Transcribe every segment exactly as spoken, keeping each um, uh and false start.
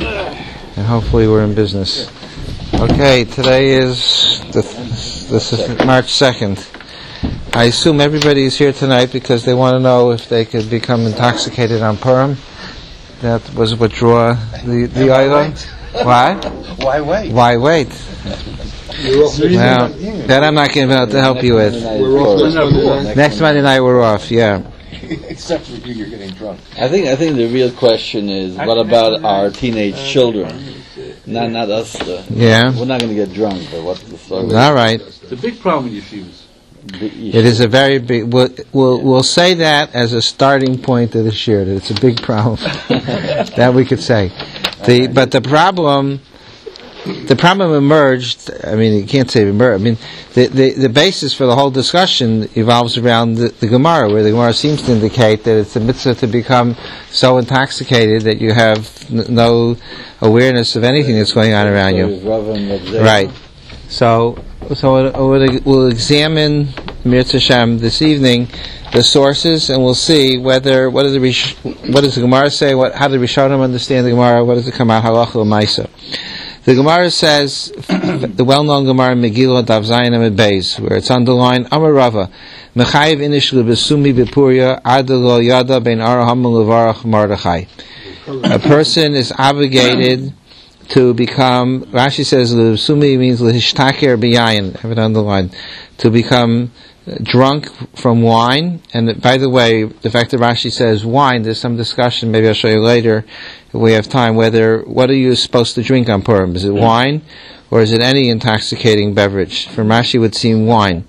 and hopefully we're in business. Okay, today is the this is March second. I assume everybody is here tonight because they want to know if they could become intoxicated on Purim. That was what drew the the item. What? Why wait? Why wait? Well, that I'm not going to be able to help you with. Next Monday night we're off. Yeah. Except for you, you're getting drunk. I think I think the real question is, what about our teenage children? Not not us. Uh, yeah. We're not going to get drunk, but what's the story? All right. It's a big problem in yeshivas. It is a very big. We'll, we'll we'll say that as a starting point of the shir. That it's a big problem. That we could say. The but the problem. The problem emerged, I mean, you can't say emerged, I mean, the, the, the basis for the whole discussion evolves around the, the Gemara, where the Gemara seems to indicate that it's a mitzvah to become so intoxicated that you have n- no awareness of anything that's going on around you. Right. So, so we'll, we'll examine, Mirza Hashem, this evening, the sources, and we'll see whether, what, are the, what does the Gemara say, what, how do the Rishonim understand the Gemara, what does it come out, halacha l'maisa. The Gemara says, the well-known Gemara in Megillah, Daf Zayin Amud Beis, where it's underlined, Amar Rava, Mechayiv inish lebesumi bepuria, ad lo yada ben araham levarach Mordechai. A person is obligated to become, Rashi says, lebesumi means lehishtaker biyayin, have it underlined, to become drunk from wine. And by the way, the fact that Rashi says wine, there's some discussion, maybe I'll show you later if we have time, whether, what are you supposed to drink on Purim? Is it wine, or is it any intoxicating beverage? From Rashi it would seem wine.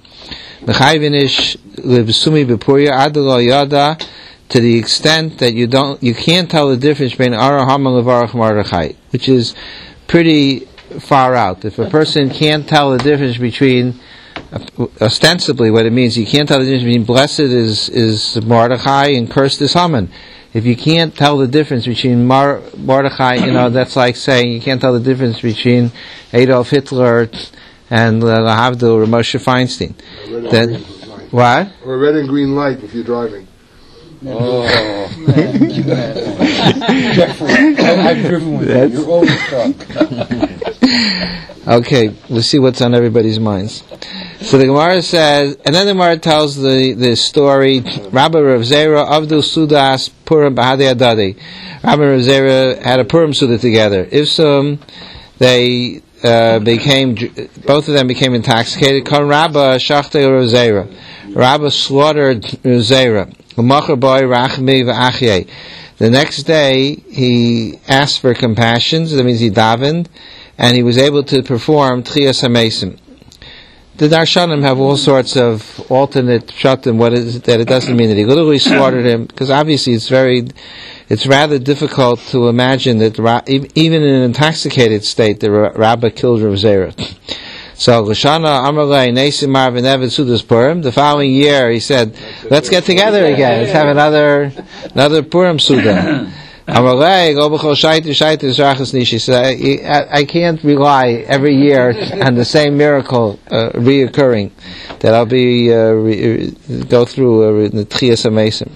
To the extent that you don't, you can't tell the difference between Araham and Levarach Mordechai, which is pretty far out. If a person can't tell the difference between, ostensibly what it means, you can't tell the difference between blessed is, is Mordechai and cursed is Haman. If you can't tell the difference between Mar- Mordechai, you know, that's like saying you can't tell the difference between Adolf Hitler and Lahavdil or Moshe Feinstein. Then, what? Or a red and green light if you're driving. Oh, man. Jeffrey, I've driven with you. You're always drunk. Okay, we'll see what's on everybody's minds. So the Gemara says, and then the Gemara tells the, the story, Rabbi Rav Zera, Avdul Sudas, Purim Bahadei Adadi. Rabbi Rav Zera had a Purim Suda together. Ifsum, they uh, became, both of them became intoxicated. Kon Rabba Shachtei Rav Zera. Rabba slaughtered Rav Zera. L'machar boy Rachmi v'Achyei. The next day, he asked for compassion, so that means he davened, and he was able to perform Tchiyas HaMesim. The Darshanim have all sorts of alternate pshatim, what is it, that it doesn't mean that he literally slaughtered him, because obviously it's very, it's rather difficult to imagine that even in an intoxicated state, the Rabbah killed Rav Zera. So, Lashana Amalei Nesimar V'Nevet Sudas Purim, the following year he said, let's get together again, let's have another, another Purim Suda. Amalei, go b'chol shaitu shaitu zrachas nishi. So I, I can't rely every year on the same miracle uh, reoccurring that I'll be uh, re, go through uh, the Tchiyas HaMesim.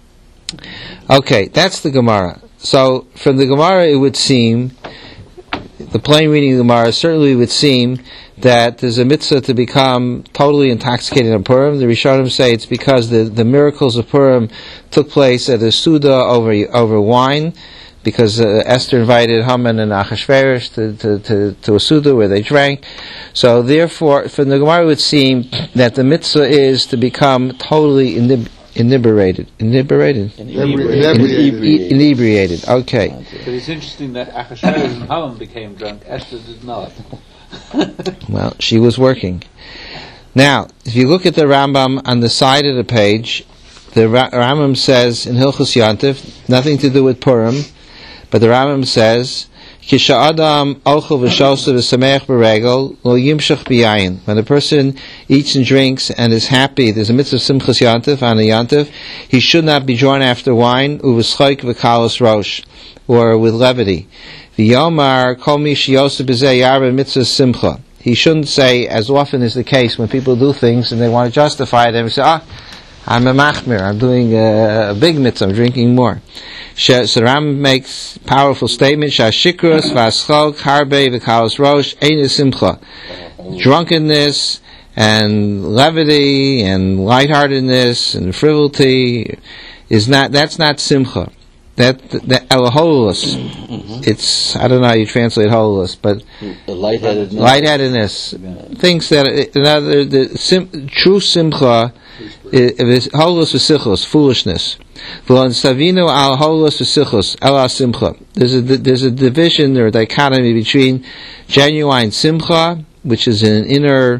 Okay, that's the Gemara. So from the Gemara, it would seem, the plain reading of the Gemara certainly would seem that there's a mitzvah to become totally intoxicated on Purim. The Rishonim say it's because the, the miracles of Purim took place at a Suda over over wine, because uh, Esther invited Haman and Achashverosh to, to, to, to a Suda where they drank. So therefore, from the Gemara it would seem that the mitzvah is to become totally inib- inebriated. Inebriated? Inebriated. Inebriated. Inebriated. Okay. But it's interesting that Achashverosh and Haman became drunk, Esther did not. Well, she was working. Now, if you look at the Rambam on the side of the page, the Ra- Rambam says in Hilchos Yontif, nothing to do with Purim, but the Rambam says, Kisha Adam ochel v'shosu v'sameach b'regel lo yimshach b'yayin. When a person eats and drinks and is happy, there's a mitzvah of Simchas Yontif on a Yontif, he should not be drawn after wine, uv'schoik v'kalos rosh, or with levity. V'yomar kol mi sheyosu b'zeh yarba mitzvah simcha. He shouldn't say, as often is the case when people do things and they want to justify them, say, ah, I'm a machmir. I'm doing a, a big mitzvah. I'm drinking more. So Ram makes powerful statement. Shashikros v'aschok harbe v'kalos rosh ein simcha. Drunkenness and levity and lightheartedness and frivolity is not. That's not simcha. That that hololus. Mm-hmm. It's I don't know how you translate hololus, but the lightheadedness. Lightheadedness. Yeah. Thinks that another the sim, true simcha is hololus v'sichos, foolishness. V'lo al hololus v'sichos ela simcha. There's a there's a division or a dichotomy between genuine simcha, which is an inner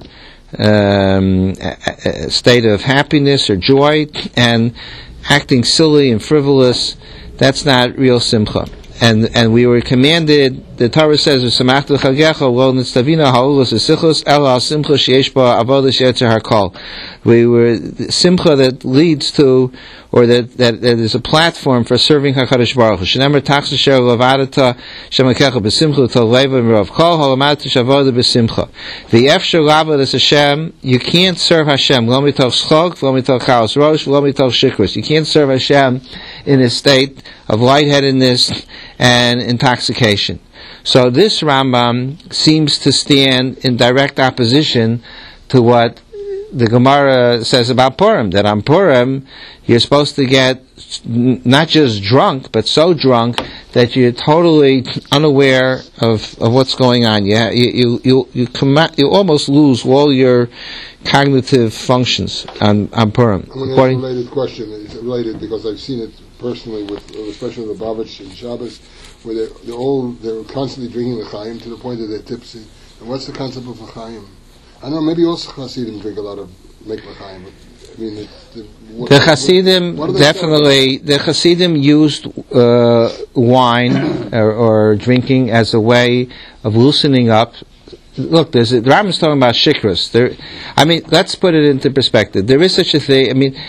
um, a, a state of happiness or joy, and acting silly and frivolous. That's not real simcha. And and we were commanded, the Torah says, "V'samachtu chagecha lo nitztavina ha'olus v'sichos ela simcha sheyesh ba avodas yetzer hakol." We were simcha that leads to, or that that, that is a platform for serving Hakadosh Baruch Hu. Shenemer tachs asher lavadata shemakecha b'simcha toleva mirav kol halamata shavoda b'simcha. V'efshar lavadas Hashem, you can't serve Hashem lo mitoch schok, lo mitoch chaos rosh, lo mitoch shikros. You can't serve Hashem in a state of lightheadedness and intoxication. So this Rambam seems to stand in direct opposition to what the Gemara says about Purim, that on Purim you're supposed to get not just drunk, but so drunk that you're totally unaware of, of what's going on. You you you you, come out, you almost lose all your cognitive functions on, on Purim. I'm going to ask a related question. It's related because I've seen it personally, with especially the Lubavitch and Shabbos, where they're, they're all they're constantly drinking l'chaim to the point that they're tipsy. And what's the concept of l'chaim? I don't know. Maybe also Hasidim drink a lot of make l'chaim. But I mean, it, the, what, the Hasidim what, what definitely. The Hasidim used uh, wine or, or drinking as a way of loosening up. Look, there's a, the Rambam's talking about shikras. There, I mean, let's put it into perspective. There is such a thing. I mean,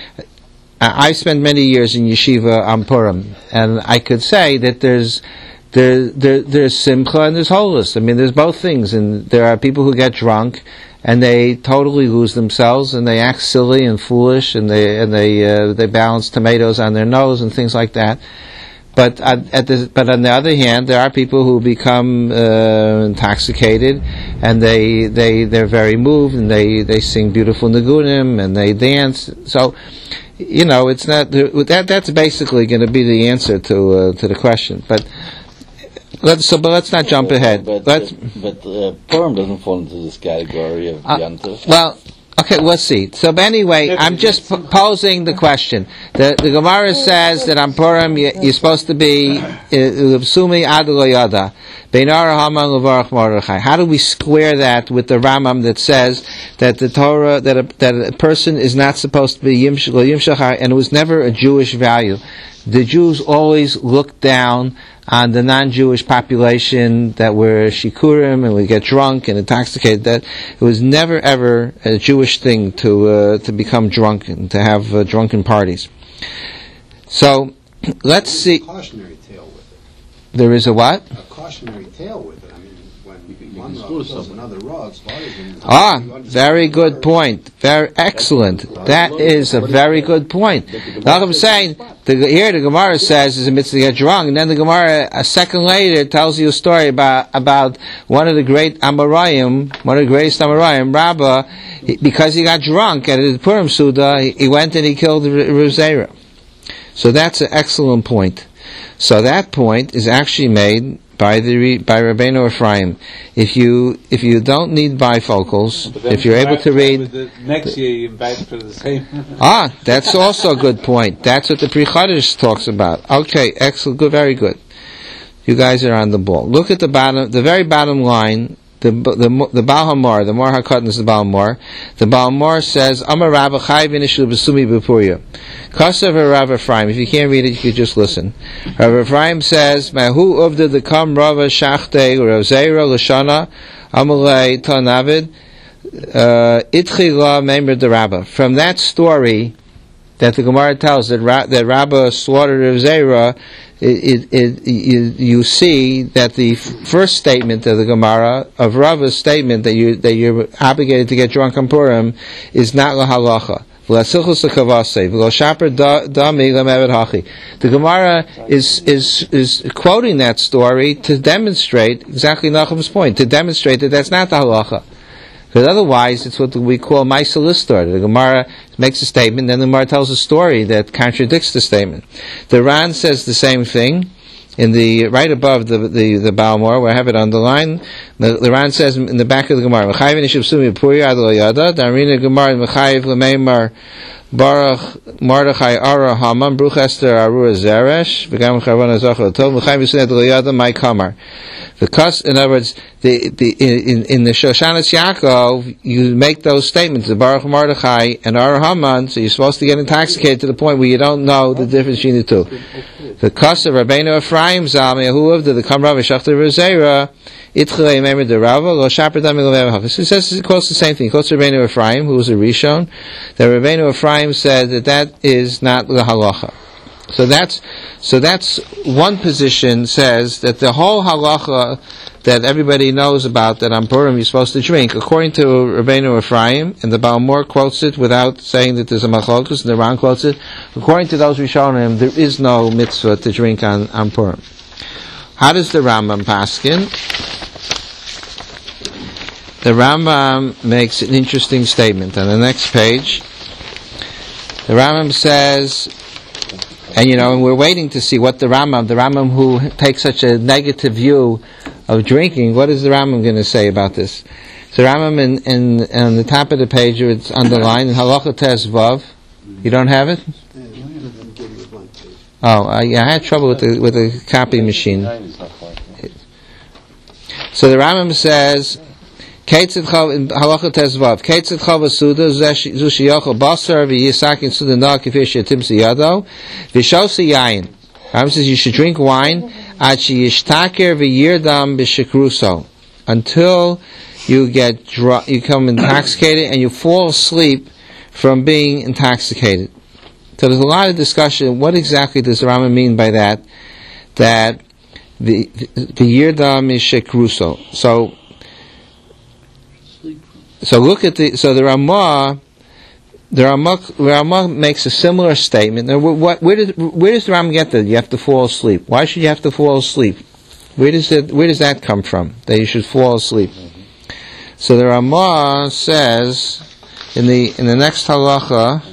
I spent many years in yeshiva on Purim, and I could say that there's there, there there's simcha and there's holus. I mean, there's both things, and there are people who get drunk and they totally lose themselves and they act silly and foolish, and they and they uh, they balance tomatoes on their nose and things like that. But at, at the, but on the other hand, there are people who become uh, intoxicated, and they they they're very moved, and they, they sing beautiful nigunim and they dance. So, you know, it's not that. That's basically going to be the answer to uh, to the question. But let's so, but let's not jump ahead. But let's, but, but uh, Purim doesn't fall into this category of uh, Yontif. Well. Okay, let's see. So, but anyway, I'm just p- posing the question. The, the Gemara says that on Purim you, you're supposed to be Sumi Adulayada. How do we square that with the Rambam that says that the Torah that a, that a person is not supposed to be Yimshachar, and it was never a Jewish value? The Jews always looked down on the non-Jewish population that were shikurim and we get drunk and intoxicated. That it was never ever a Jewish thing to uh, to become drunk and to have uh, drunken parties. So let's see. There's a cautionary tale with it. There is a what? A cautionary tale with it. I mean, when one rug goes another rug. Ah, very good point. Very excellent. That is a very good point. Like I'm saying, the, here the Gemara says is a mitzvah to get drunk, and then the Gemara a second later tells you a story about about one of the great Amoraim, one of the greatest Amoraim, Rabbah, because he got drunk at the Purim Suda, he, he went and he killed Rav Zera. So that's an excellent point. So that point is actually made by the by Rabbeinu Ephraim. If you if you don't need bifocals, if you're able to read, the next year you invite for the same. Ah, that's also a good point. That's what the Pri Chadash talks about. Okay, excellent, good, very good. You guys are on the ball. Look at the bottom, the very bottom line. The the the Baal HaMor, the Mor HaKatan is the Baal HaMor. The Baal HaMor says, Amar Rav Chai v'nishlu b'sumi b'Puria. Kasav Rav Ephraim. If you can't read it, you can just listen. Rav Ephraim says, Mahu uvda the kam Rava shachte Rav Zera l'shana amalei tanavid itchila member the Rabbah. From that story that the Gemara tells that Ra- that Rabbah slaughtered Rav Zera, It, it, it, you, you see that the f- first statement of the Gemara, of Rava's statement that you that you're obligated to get drunk on Purim, is not lahalacha. The Gemara is is is quoting that story to demonstrate exactly Nachum's point, to demonstrate that that's not the halacha. Because otherwise, it's what we call Maisa Listor. The Gemara makes a statement, then the Gemara tells a story that contradicts the statement. The Ran says the same thing. In the right above the the the Balmor, where I have it underlined, the, the Ran says in the back of the Gemara, "Mechayiv nishivsumi puri adol yada." Darina Gemara mechayiv lemeimar Baruch Mordechai Ara Haman Bruch Esther Arura Zeresh V'gam Chavana Zachar Tov Mechayiv nishivsumi adol yada my kamar. Because, in other words, the, the, in, in the Shoshanas Yaakov, you make those statements, the Baruch Mordechai and Ar Haman, so you're supposed to get intoxicated to the point where you don't know the difference between the two. The Kas of Rabbeinu Ephraim, Zal Me'ahuav, the Kamrav Eshachter Rezera, Itchalei Memer de Rava, Lo Shaper Dam Me'ahuav. So it says, it quotes the same thing. It quotes Rabbeinu Ephraim, who was a Rishon, that Rabbeinu Ephraim said that that is not the halacha. So that's so that's one position says that the whole halacha that everybody knows about that on Purim you're supposed to drink, according to Rabbeinu Ephraim, and the Balmor quotes it without saying that there's a machlokus, and the Ran quotes it. According to those Rishonim, there is no mitzvah to drink on, on Purim. How does the Rambam paskin? The Rambam makes an interesting statement on the next page. The Rambam says. And you know, and we're waiting to see what the Rambam, the Rambam who takes such a negative view of drinking, what is the Rambam going to say about this? So Rambam in, in, on the top of the page, it's underlined, in Halacha Tes Vav. You don't have it? Oh, I, I had trouble with the with the copy machine. So the Rambam says, Keitzet chav in halacha tezvav. Keitzet chav asuda zu sheyochel basar v'yisakin suda na k'fir shetim siyado v'shosi yayin. Rambam says you should drink wine ad sheyishtaker v'yirdam b'shekruso until you get dr- you become intoxicated and you fall asleep from being intoxicated. So there's a lot of discussion. What exactly does the Rambam mean by that? That the the yirdam is shekruso. So. So look at the so the Ramah, the Ramah, Ramah makes a similar statement. Now, what, where does where does the Ramah get that you have to fall asleep? Why should you have to fall asleep? Where does it where does that come from? That you should fall asleep. Mm-hmm. So the Ramah says in the in the next halacha,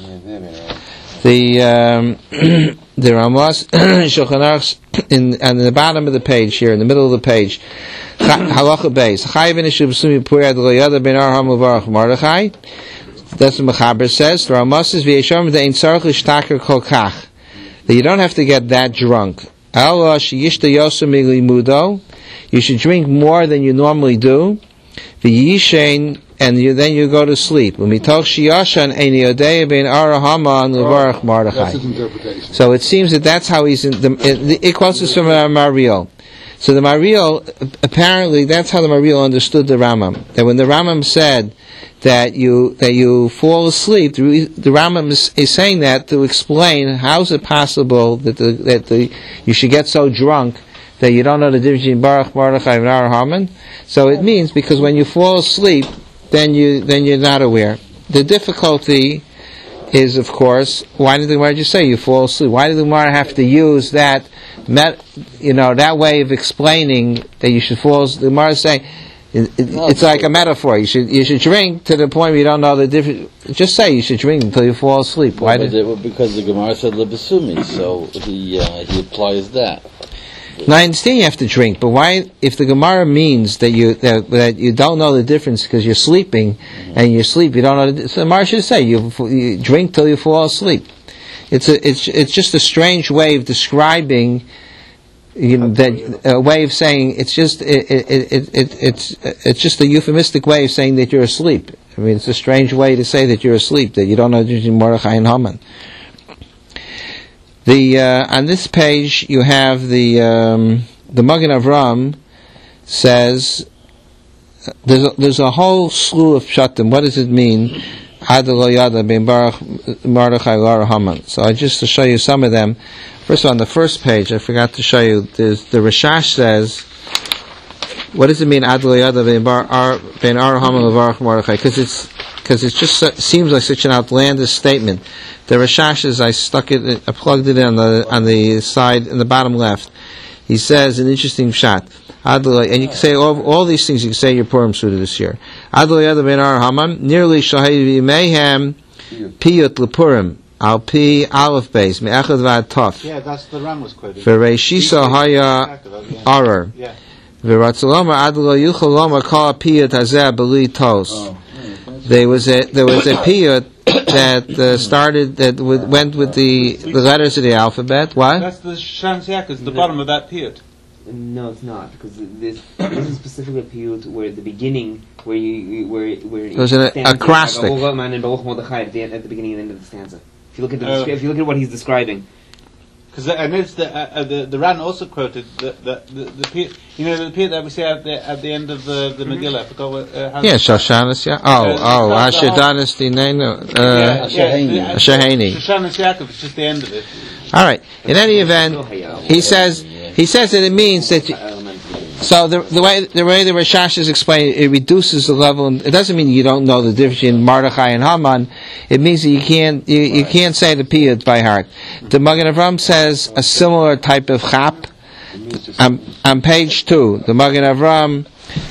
the um, the Ramah Shulchan Aruch in on the bottom of the page here, in the middle of the page. Halacha beis. Chayiv nishivsumi puri adol yada ben Ar Haman Baruch Mordechai. That's what Mechaber says. The Ramah says v'yesham de'ein tzarich l'shtaker kol kach. That you don't have to get that drunk. Ela sheyishta yosu milimudo. You should drink more than you normally do. V'yishein, and you, then you go to sleep. U'mitoch sheyashan ein yodei ben Ar Haman Baruch Mordechai. That's his interpretation. So it seems that that's how he's in the. It, it quotes this from Mariel. So the Mariel, apparently, that's how the Mariel understood the Rambam. That when the Rambam said that you that you fall asleep, the, the Rambam is, is saying that to explain how is it possible that the, that the you should get so drunk that you don't know the difference between Baruch Mordechai and Ar Haman. So it means because when you fall asleep, then you then you're not aware. The difficulty is, of course, why did the Gemara just say you fall asleep? Why did the Gemara have to use that? Met, you know, that way of explaining that you should fall. The Gemara is saying it, it, it's like a metaphor. You should you should drink to the point where you don't know the difference. Just say you should drink until you fall asleep. Well, Why did? It, well, because the Gemara said lebesumi, so he uh, he applies that. Now I understand you have to drink, but why? If the Gemara means that you that, that you don't know the difference because you're sleeping mm-hmm. and you sleep, you don't know. The, so the Gemara should say you, you drink till you fall asleep. It's a, it's it's just a strange way of describing, you know, that a way of saying it's just it, it, it, it it's it's just a euphemistic way of saying that you're asleep. I mean, it's a strange way to say that you're asleep, that you don't know between Mordechai and Haman. The uh, on this page you have the um, the Magen Avram says there's a, there's a whole slew of pshatim. What does it mean? So I just to show you some of them. First of all, on the first page, I forgot to show you. There's the Rashash says, "What does it mean?" Because it's because because it just uh, seems like such an outlandish statement. The Rashash's, I stuck it, I plugged it in on the on the side in the bottom left. He says an interesting shot. Adlai, and you can say all, all these things. You can say your Purim Suda this year. Adlai Yada Ben Ar Haman nearly Shahivi Mayhem Piyut Lepurim Al Pi Aleph Beis Me'echad Vad Tov. Yeah, that's the Ram was quoted. V'Reishisa Haya Arar. Yeah. V'Ratzaloma Adlai Yuchaloma Kol Piyut Hazeh Beli Tos. There was a there was a piyut that uh, started that w- went with the the letters of the alphabet. What? That's the Shamsiak, is the bottom of that piyut. No, it's not, because this this is specifically a piyut where the beginning, where you where where There's an acrostic. At the end, at the beginning and end of the stanza. If you look at the Uh, if you look at what he's describing. Because I noticed that uh, uh, the the Ran also quoted the the the, the piyut, you know, the piyut that we say at the at the end of the the Megillah. I forgot what. Uh, how Yeah, Shoshanis. Yeah. Oh, Uh, oh, no, Asher the- Danis Dinenu. yeah, Uh, yeah, Shahani. Shoshanis Yaakov. It's just the end of it. all right. In any event, he says he says that it means that. You, so the the way the way the Rashash is explained, it reduces the level. And it doesn't mean you don't know the difference between Mordechai and Haman. It means that you can't you, you can't say the piyut by heart. The Magen Avram says a similar type of chap. On, on page two, the Magen Avram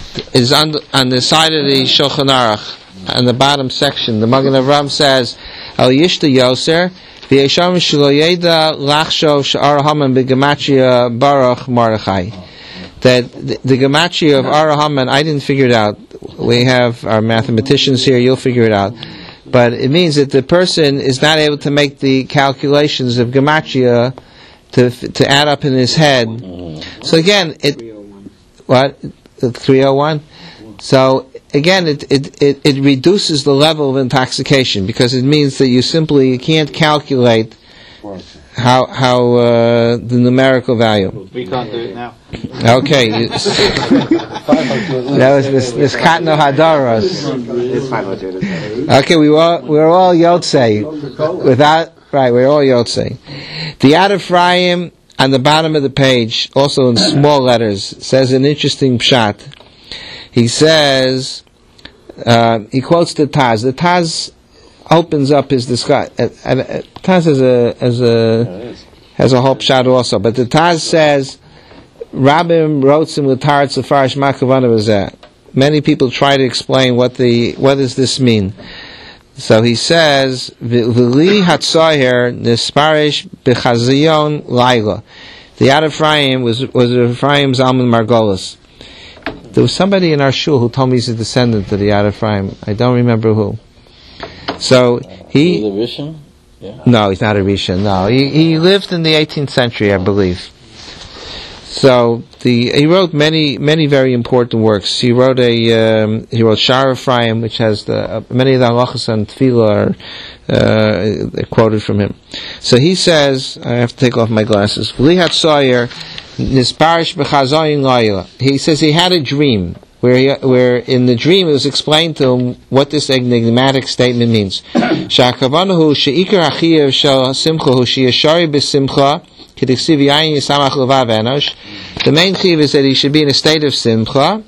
is on the, on the side of the Shulchan Aruch, on the bottom section. The Magen Avram says, "El Yishta Yoser v'Yesham Shelo Yeda Lachshov She'ar Haman b'Gematria Baruch Mordechai." That the, the Gematria of Ar Haman, I didn't figure it out. We have our mathematicians here; you'll figure it out. But it means that the person is not able to make the calculations of Gematria to to add up in his head. So again, it what three oh one. So again, it, it it it reduces the level of intoxication because it means that you simply can't calculate how how uh, the numerical value. We can't do it now. Okay, you, that was this this Katno Hadaros. Okay, we were we were all Yotzei without right. We we're all Yotzei. The Ad Ephraim on the bottom of the page, also in small letters, says an interesting pshat. He says uh, he quotes the Taz. The Taz opens up his discussion. Uh, uh, Taz has a as a has a whole pshat also, but the Taz says Rabbim wrote some l'tarat sefarish makavana v'zeh. Many people try to explain what the what does this mean. So he says v'li hatzoyer nisparish b'chaziyon laila. The Ad Ephraim was was Ephraim Zalman Margolis. There was somebody in our shul who told me he's a descendant of the Ad Ephraim. I don't remember who. So he. The Rishon? Yeah. No, he's not a Rishon. No, he he lived in the eighteenth century, I believe. So the he wrote many many very important works. He wrote a um, he wrote Shar Ephraim, which has the uh, many of the halachas and tefillah are uh, quoted from him. So he says, I have to take off my glasses. Lihat Sawyer nisparish b'chazayin layla. He says he had a dream. Where, he, where in the dream it was explained to him what this enigmatic statement means. Sha'akavanahu she'ikar achiyev shel simchahu she'yashari b'simcha k'diksiv yayin yisamach levav enosh. The main chiv is that he should be in a state of simcha.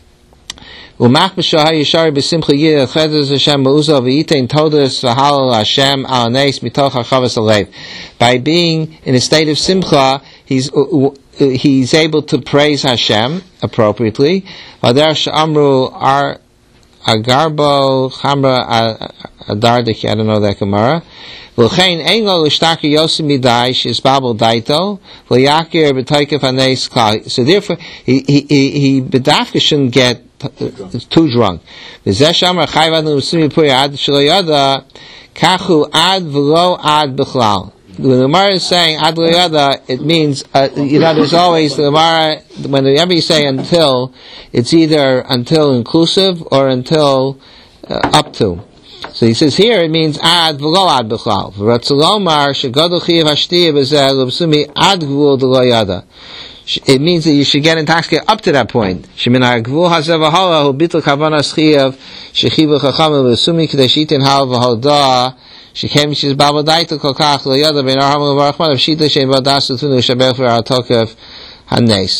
Umach b'shah yashari b'simcha yid chedez Hashem ba'uzav v'yitein todas v'halal Hashem al neis mitoch hachavas alev. By being in a state of simcha, he's he's able to praise Hashem appropriately. Vadar she'amru ar agarbo chamra adardik. I don't know that Gemara. V'chein ein lo l'shtakir yosim midai she'isbabel daito v'yakir b'toykef haneis klal. So therefore, he he he, he bedafka shouldn't get too drunk. V'zeh she'amar chayvad l'musimi puri ad shelo yada kachu ad v'lo ad b'chlal. When the Gemara is saying ad lo yada, it means uh, you know there's always the Gemara. Whenever you say until, it's either until inclusive or until uh, up to. So he says here it means ad v'lo ad b'chlal. V'ratzalomar shegadol chiyav hashtiyah b'zeh l'bsumi ad gvul de lo yada. It means that you should get intoxicated up to that point. Shemin ha'gvul hazeh v'hala hu bitl kavanas chiyav shechivu chachamim b'sumi k'dei shitin hal v'hodah. She came. She's babadaita kolkach loyada ben arham levarachman of shita shein badasu tunu shabel for atokev hanes.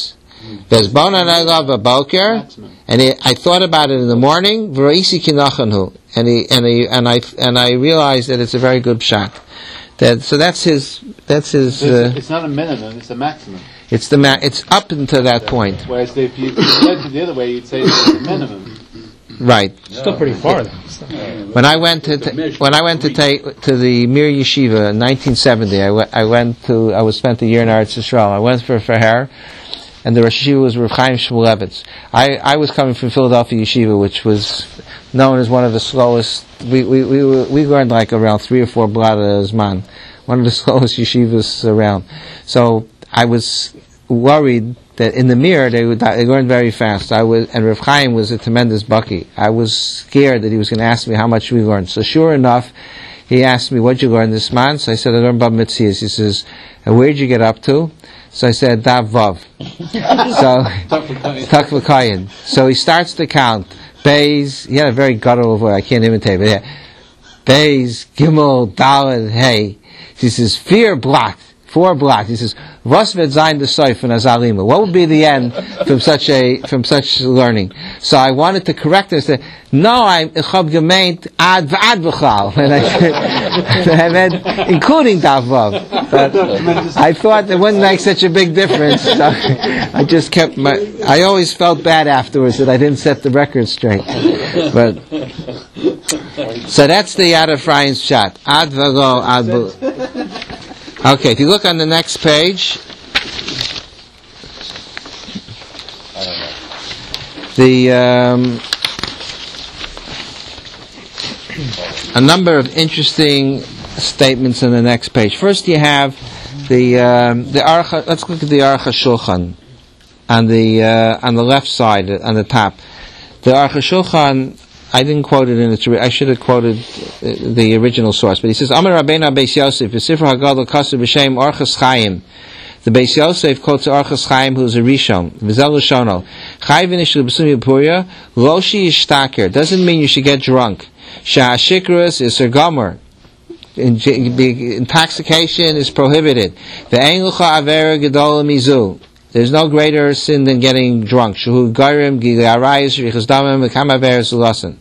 Vezbona Naglav Baboker, and he, I thought about it in the morning. V'roisi kinachanhu, and he and he and I and I realized that it's a very good pshat. That so that's his that's his. Uh, it's not a minimum; it's a maximum. It's the ma- It's up until that point. Whereas if you, if you went to the other way, you'd say it's a minimum. Right. Still pretty far though. When I went to ta- when I went to take to the Mir Yeshiva in nineteen seventy, I went I went to I was spent a year in Eretz Yisrael. I went for Faher, and the Rosh Yeshiva was Rav Chaim Shmulevitz. I, I was coming from Philadelphia Yeshiva, which was known as one of the slowest. We we we were, we learned like around three or four bladas man, one of the slowest yeshivas around. So I was worried that in the mirror they would they learned very fast. I was and Rav Chaim was a tremendous bucky. I was scared that he was going to ask me how much we learned. So sure enough, he asked me, "What'd you learn this month?" So I said, "I learned Bab Metzias." He says, "And where'd you get up to?" So I said, "Dav Vav." So Tak V'Kayin. So he starts to count. Beis. He had a very guttural voice. I can't imitate, but yeah. Beis, Gimel, Daled, Hey. He says, "Fear blocked." Four blocks. He says, "Was wird sein the soif in azalima?" What would be the end from such a from such learning? So I wanted to correct this. Say, no, I'm ich hab gemeint ad v'ad v'chal, and I, I meant including Davav. But I thought it wouldn't make such a big difference. So I just kept my. I always felt bad afterwards that I didn't set the record straight. But so that's the Yad Ephraim's shot. Ad v'go ad v'lo. Okay, if you look on the next page, the um, a number of interesting statements on the next page. First, you have the um, the Aruch. Let's look at the Aruch HaShulchan on the uh, on the left side on the top. The Aruch HaShulchan. I didn't quote it in its. I should have quoted the original source, but he says, "Amar Rabbeinu Beis Yosef, v'Sifra Hagadol Kasu b'Shem Orchos Chaim." The Beis Yosef quotes Orchos Chaim, who's a Rishon. V'Zel Lashono, Chai v'Nishul b'Sumi B'Puria, Loshi Yishtaker. Doesn't mean you should get drunk. Sha'ashikrus is a gomer. Intoxication is prohibited. V'Ein Lucha Avera Gedol Mizu. There's no greater sin than getting drunk. Shuhu Garim, Gili Arayis, Richas Damim, Kamaver Sulasan.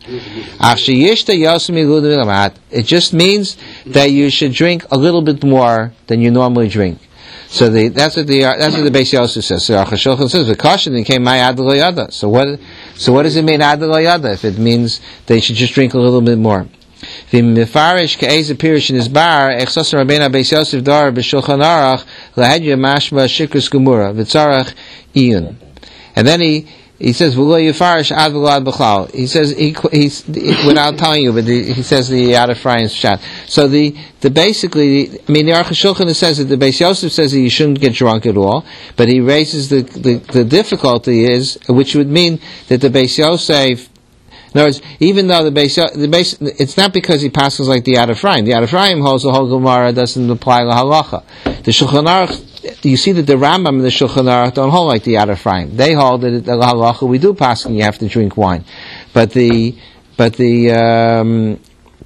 It just means that you should drink a little bit more than you normally drink. So the, that's what the that's what the Beis Yosef says. So Aruch HaShulchan says the caution that came my ad lo yada. So what so what does it mean ad lo yada if it means they should just drink a little bit more? V'mifarish ke'ez pirish in his bar echsos Rabbeinu Beis Yosef dar b'Shulchan Aruch lahedya mashma shikrus gemura v'tzarach iyun. And then he he says v'lo yifarish ad v'lo ad b'chlal. He says he he's without telling you, but the, he says the Yad Ephraim's shot. So the the basically, I mean the Aruch HaShulchan says that the Beis Yosef says that you shouldn't get drunk at all, but he raises the the, the difficulty is, which would mean that the Beis Yosef. In other words, even though the base, the base, it's not because he passes like the Yad Ephraim. The Yad Ephraim holds the whole Gemara doesn't apply to halacha. The Shulchan Aruch, you see that the Rambam and the Shulchan Aruch don't hold like the Yad Ephraim. They hold that the halacha we do pass and you have to drink wine, but the but the um,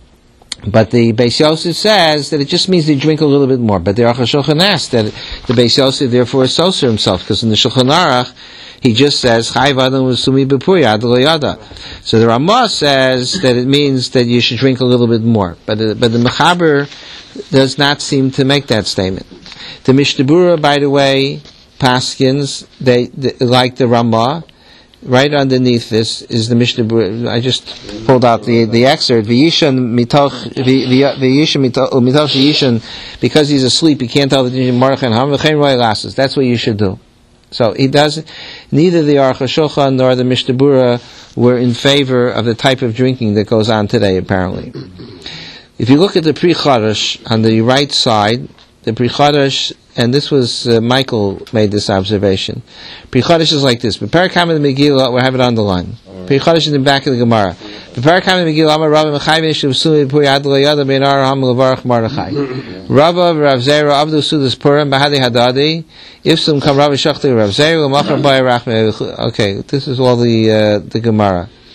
but the Beis Yosef says that it just means they drink a little bit more. But the Aruch HaShulchan asks that the Beis Yosef therefore is soser himself because in the Shulchan Aruch he just says Chayv Adam V'Sumi B'Puri Ad Lo Yada. So the Ramah says that it means that you should drink a little bit more, but the, but the Mechaber does not seem to make that statement. The Mishnah Berurah, by the way, paskins they, they like the Ramah. Right underneath this is the Mishnah Berurah. I just pulled out the the excerpt. V'yishan mitoch v'yishan mitoch v'yishan, because he's asleep, he can't tell the difference between Marach and Ham. V'chein roi lasses. That's what you should do. So he does. Neither the Aruch HaShulchan nor the Mishnah Berurah were in favor of the type of drinking that goes on today. Apparently, if you look at the Pri Chadash on the right side, the Pri Chadash, and this was uh, Michael made this observation. Pri Chadash is like this. Prepare Kam in the Megillah. We have it on the line. Pri Chadash in the back of the Gemara. Prepare Kam in the Megillah. Amar Rabba Mechayvin Yishuv Sumi Puri Ad Lo Yada Ben Araham Levarach Mordechai. Rabba Rav Zera Avdu Sudas Purim Bahadi Hadadi. Ifsum Kam Rabbi Shachti Rav Zera L'Machar Bay Rachme. Okay, this is all the uh, the Gemara.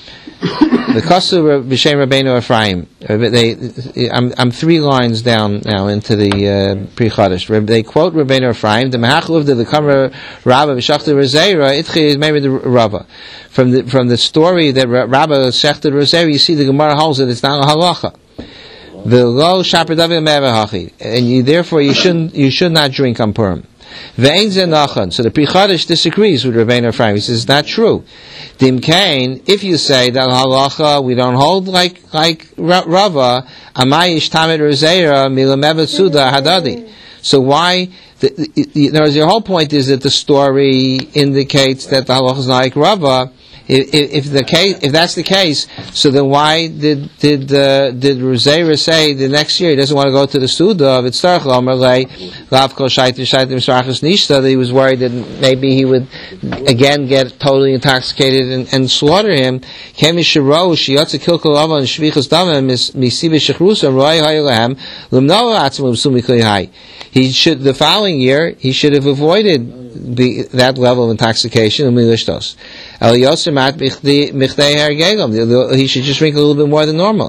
The Kasu b'Shem Rabbeinu Ephraim. They, I'm, I'm three lines down now into the uh, Pri Chodesh. They quote Rabbeinu Ephraim. The Mahachluv the Kamar Rabba v'Shachta Rozeira Itchi is maybe the Rabba. From the from the story that Rabba Shachta Rozeira, you see the Gemara holds that it's not a halacha. The lo shaper davim mevahachi, and you therefore you shouldn't you should not drink on Purim. Ve'ein ze nachon. So the Pri Chodesh disagrees with Rabbeinu Ephraim. He says it's not true. Dim kain, if you say that halacha we don't hold like like Rava, amayish tamid rozeira milamevet suda hadadi. So why? The, the, the, the, your whole point is that the story indicates that the halacha is not like Rava. If, if the case, if that's the case, so then why did did uh, did Rozeira say the next year he doesn't want to go to the Suda of Itzarch Omer Lei Lav Kol Shaitim Shaitim Misrachas Nishta? That he was worried that maybe he would again get totally intoxicated and, and slaughter him. Kemishiro Shiyotze Kilkol Ava and Shvichas Damim Misiva Shechrusa Roy Hayolahem Lumnoa Atzmum Sumikli Hai. He should the following year he should have avoided the, that level of intoxication and milishtos. He should just drink a little bit more than normal.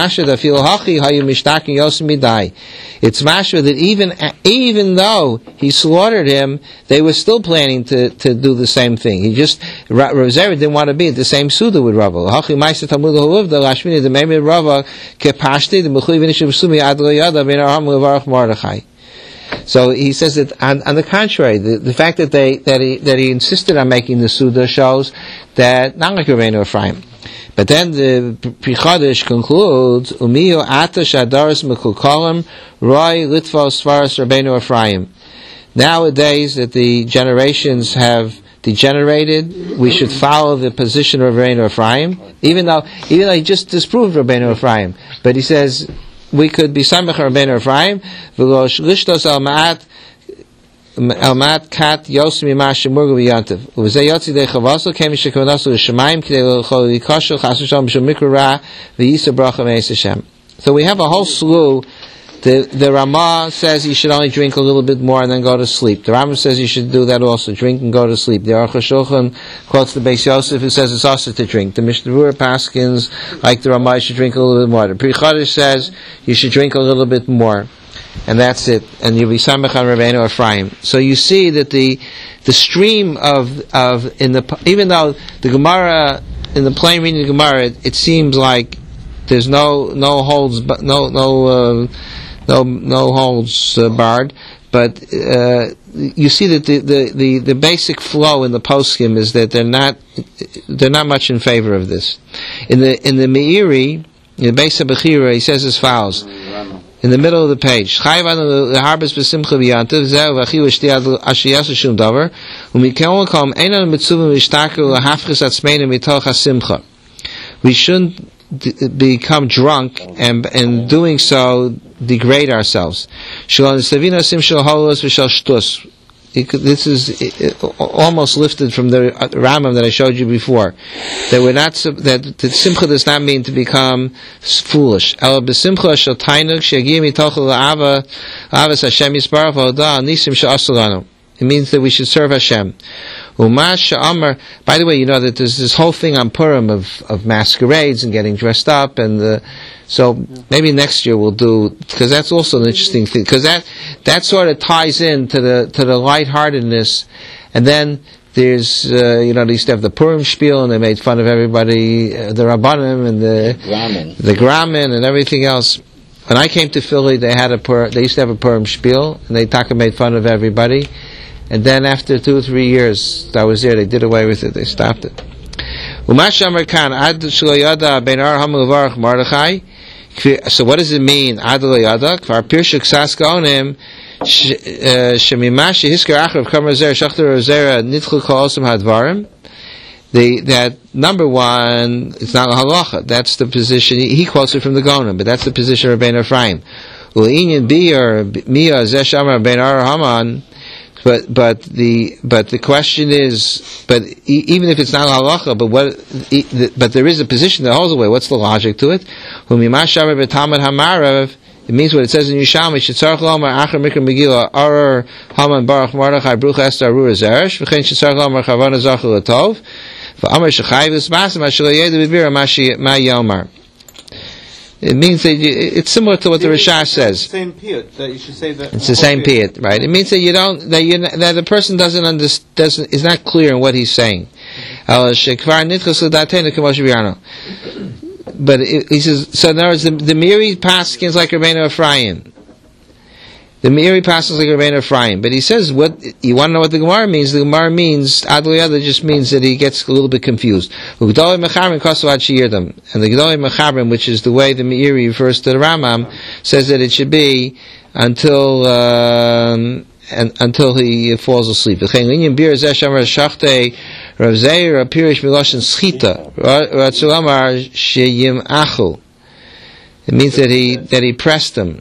It's mashra that even even though he slaughtered him, they were still planning to, to do the same thing. He just Rozeira didn't want to be at the same suda with Rava. So he says that on, on the contrary, the, the fact that they that he that he insisted on making the Suda shows that not like Rabbeinu Ephraim. But then the Pri Chodesh concludes, Umiyu atash adaris mekukolim roi litvos svaras Rabbeinu Ephraim. Nowadays that the generations have degenerated, we should follow the position of Rabbeinu Ephraim, even though even though he just disproved Rabbeinu Ephraim. But he says we could be samech Rabbeinu Ephraim v'lo lishtos al ma'at al ma'at kat yosem imash shemurgu v'yantiv u'v'zeh yotzi dei chavaso kem shekavanasu l'shemayim k'dei l'chol yikashel chas v'shalom b'shem mikra ra v'yisa bracha v'eis Hashem. So we have a whole slew. The, the Ramah says you should only drink a little bit more and then go to sleep. The Rambam says you should do that also, drink and go to sleep. The Aruch HaShulchan quotes the Beis Yosef who says it's also to drink. The Mishnah Berurah Paskins, like the Ramah, you should drink a little bit more. The Pri Chodesh says you should drink a little bit more. And that's it. And you'll be Samech on Rabbeinu Ephraim. So you see that the the stream of, of in the even though the Gemara, in the plain reading of the Gemara, it, it seems like there's no no holds, but no no uh, No, no holds uh, barred, but uh, you see that the, the, the, the basic flow in the poskim is that they're not they're not much in favor of this. In the in the Meiri, in the Beis HaBechira, he says as follows. In the middle of the page, we shouldn't d- become drunk and and doing so degrade ourselves. This is almost lifted from the Rambam that I showed you before. That we're not that the simcha does not mean to become foolish. It means that we should serve Hashem. By the way, you know that there's this whole thing on Purim of, of masquerades and getting dressed up, and the, so maybe next year we'll do, because that's also an interesting thing, because that that sort of ties in to the to the lightheartedness, and then there's uh, you know they used to have the Purim spiel and they made fun of everybody, uh, the Rabbanim and the Gramin. the Gramin and everything else. When I came to Philly, they had a Pur- they used to have a Purim spiel and they talk made fun of everybody. And then after two or three years that I was there, they did away with it. They stopped it. So what does it mean? The, that number one, it's not halacha. That's the position. He, he quotes it from the Gonim, but that's the position of Rabbeinu Ephraim. But but the but the question is, but e- even if it's not halacha, but what? E- the, but there is a position that holds away. What's the logic to it? It means what it says in Yishalmi. Shetzarach lomer acher mikra megillah arer Haman Baruch Mordechai Bruch Esther Arura Zeresh v'chein shetzarach lomer Chavana Zachul Atov It means that you, it's similar to what the Rashash says. It's the same piyut that you should say that. It's the same piyut, right? It means that you don't that you that the person doesn't understand, doesn't is not clear in what he's saying. But it, he says so. In other words, the, the Miri paskins like Rabbeinu Ephraim. The Meiri passes like Rabbeinu Ephraim, but he says, "What you want to know what the Gemara means? The Gemara means Adliyada just means that he gets a little bit confused." And the Gedolei Mechabrim, which is the way the Meiri refers to the Rambam, says that it should be until um, and, until he falls asleep. It means that he that he pressed him.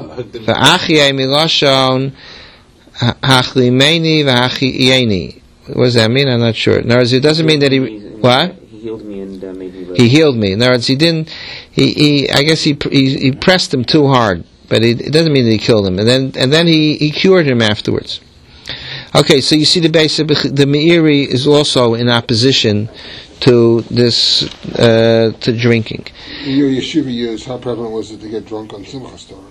What does that mean? I'm not sure. In other words, it doesn't mean that he what? He healed me and uh, made me live. He healed me. In other words, he didn't. He, he I guess he, he he pressed him too hard, but it, it doesn't mean that he killed him. And then and then he, he cured him afterwards. Okay, so you see the base of the Meiri is also in opposition to this uh, to drinking. In your yeshiva years, how prevalent was it to get drunk on Simchas Torah?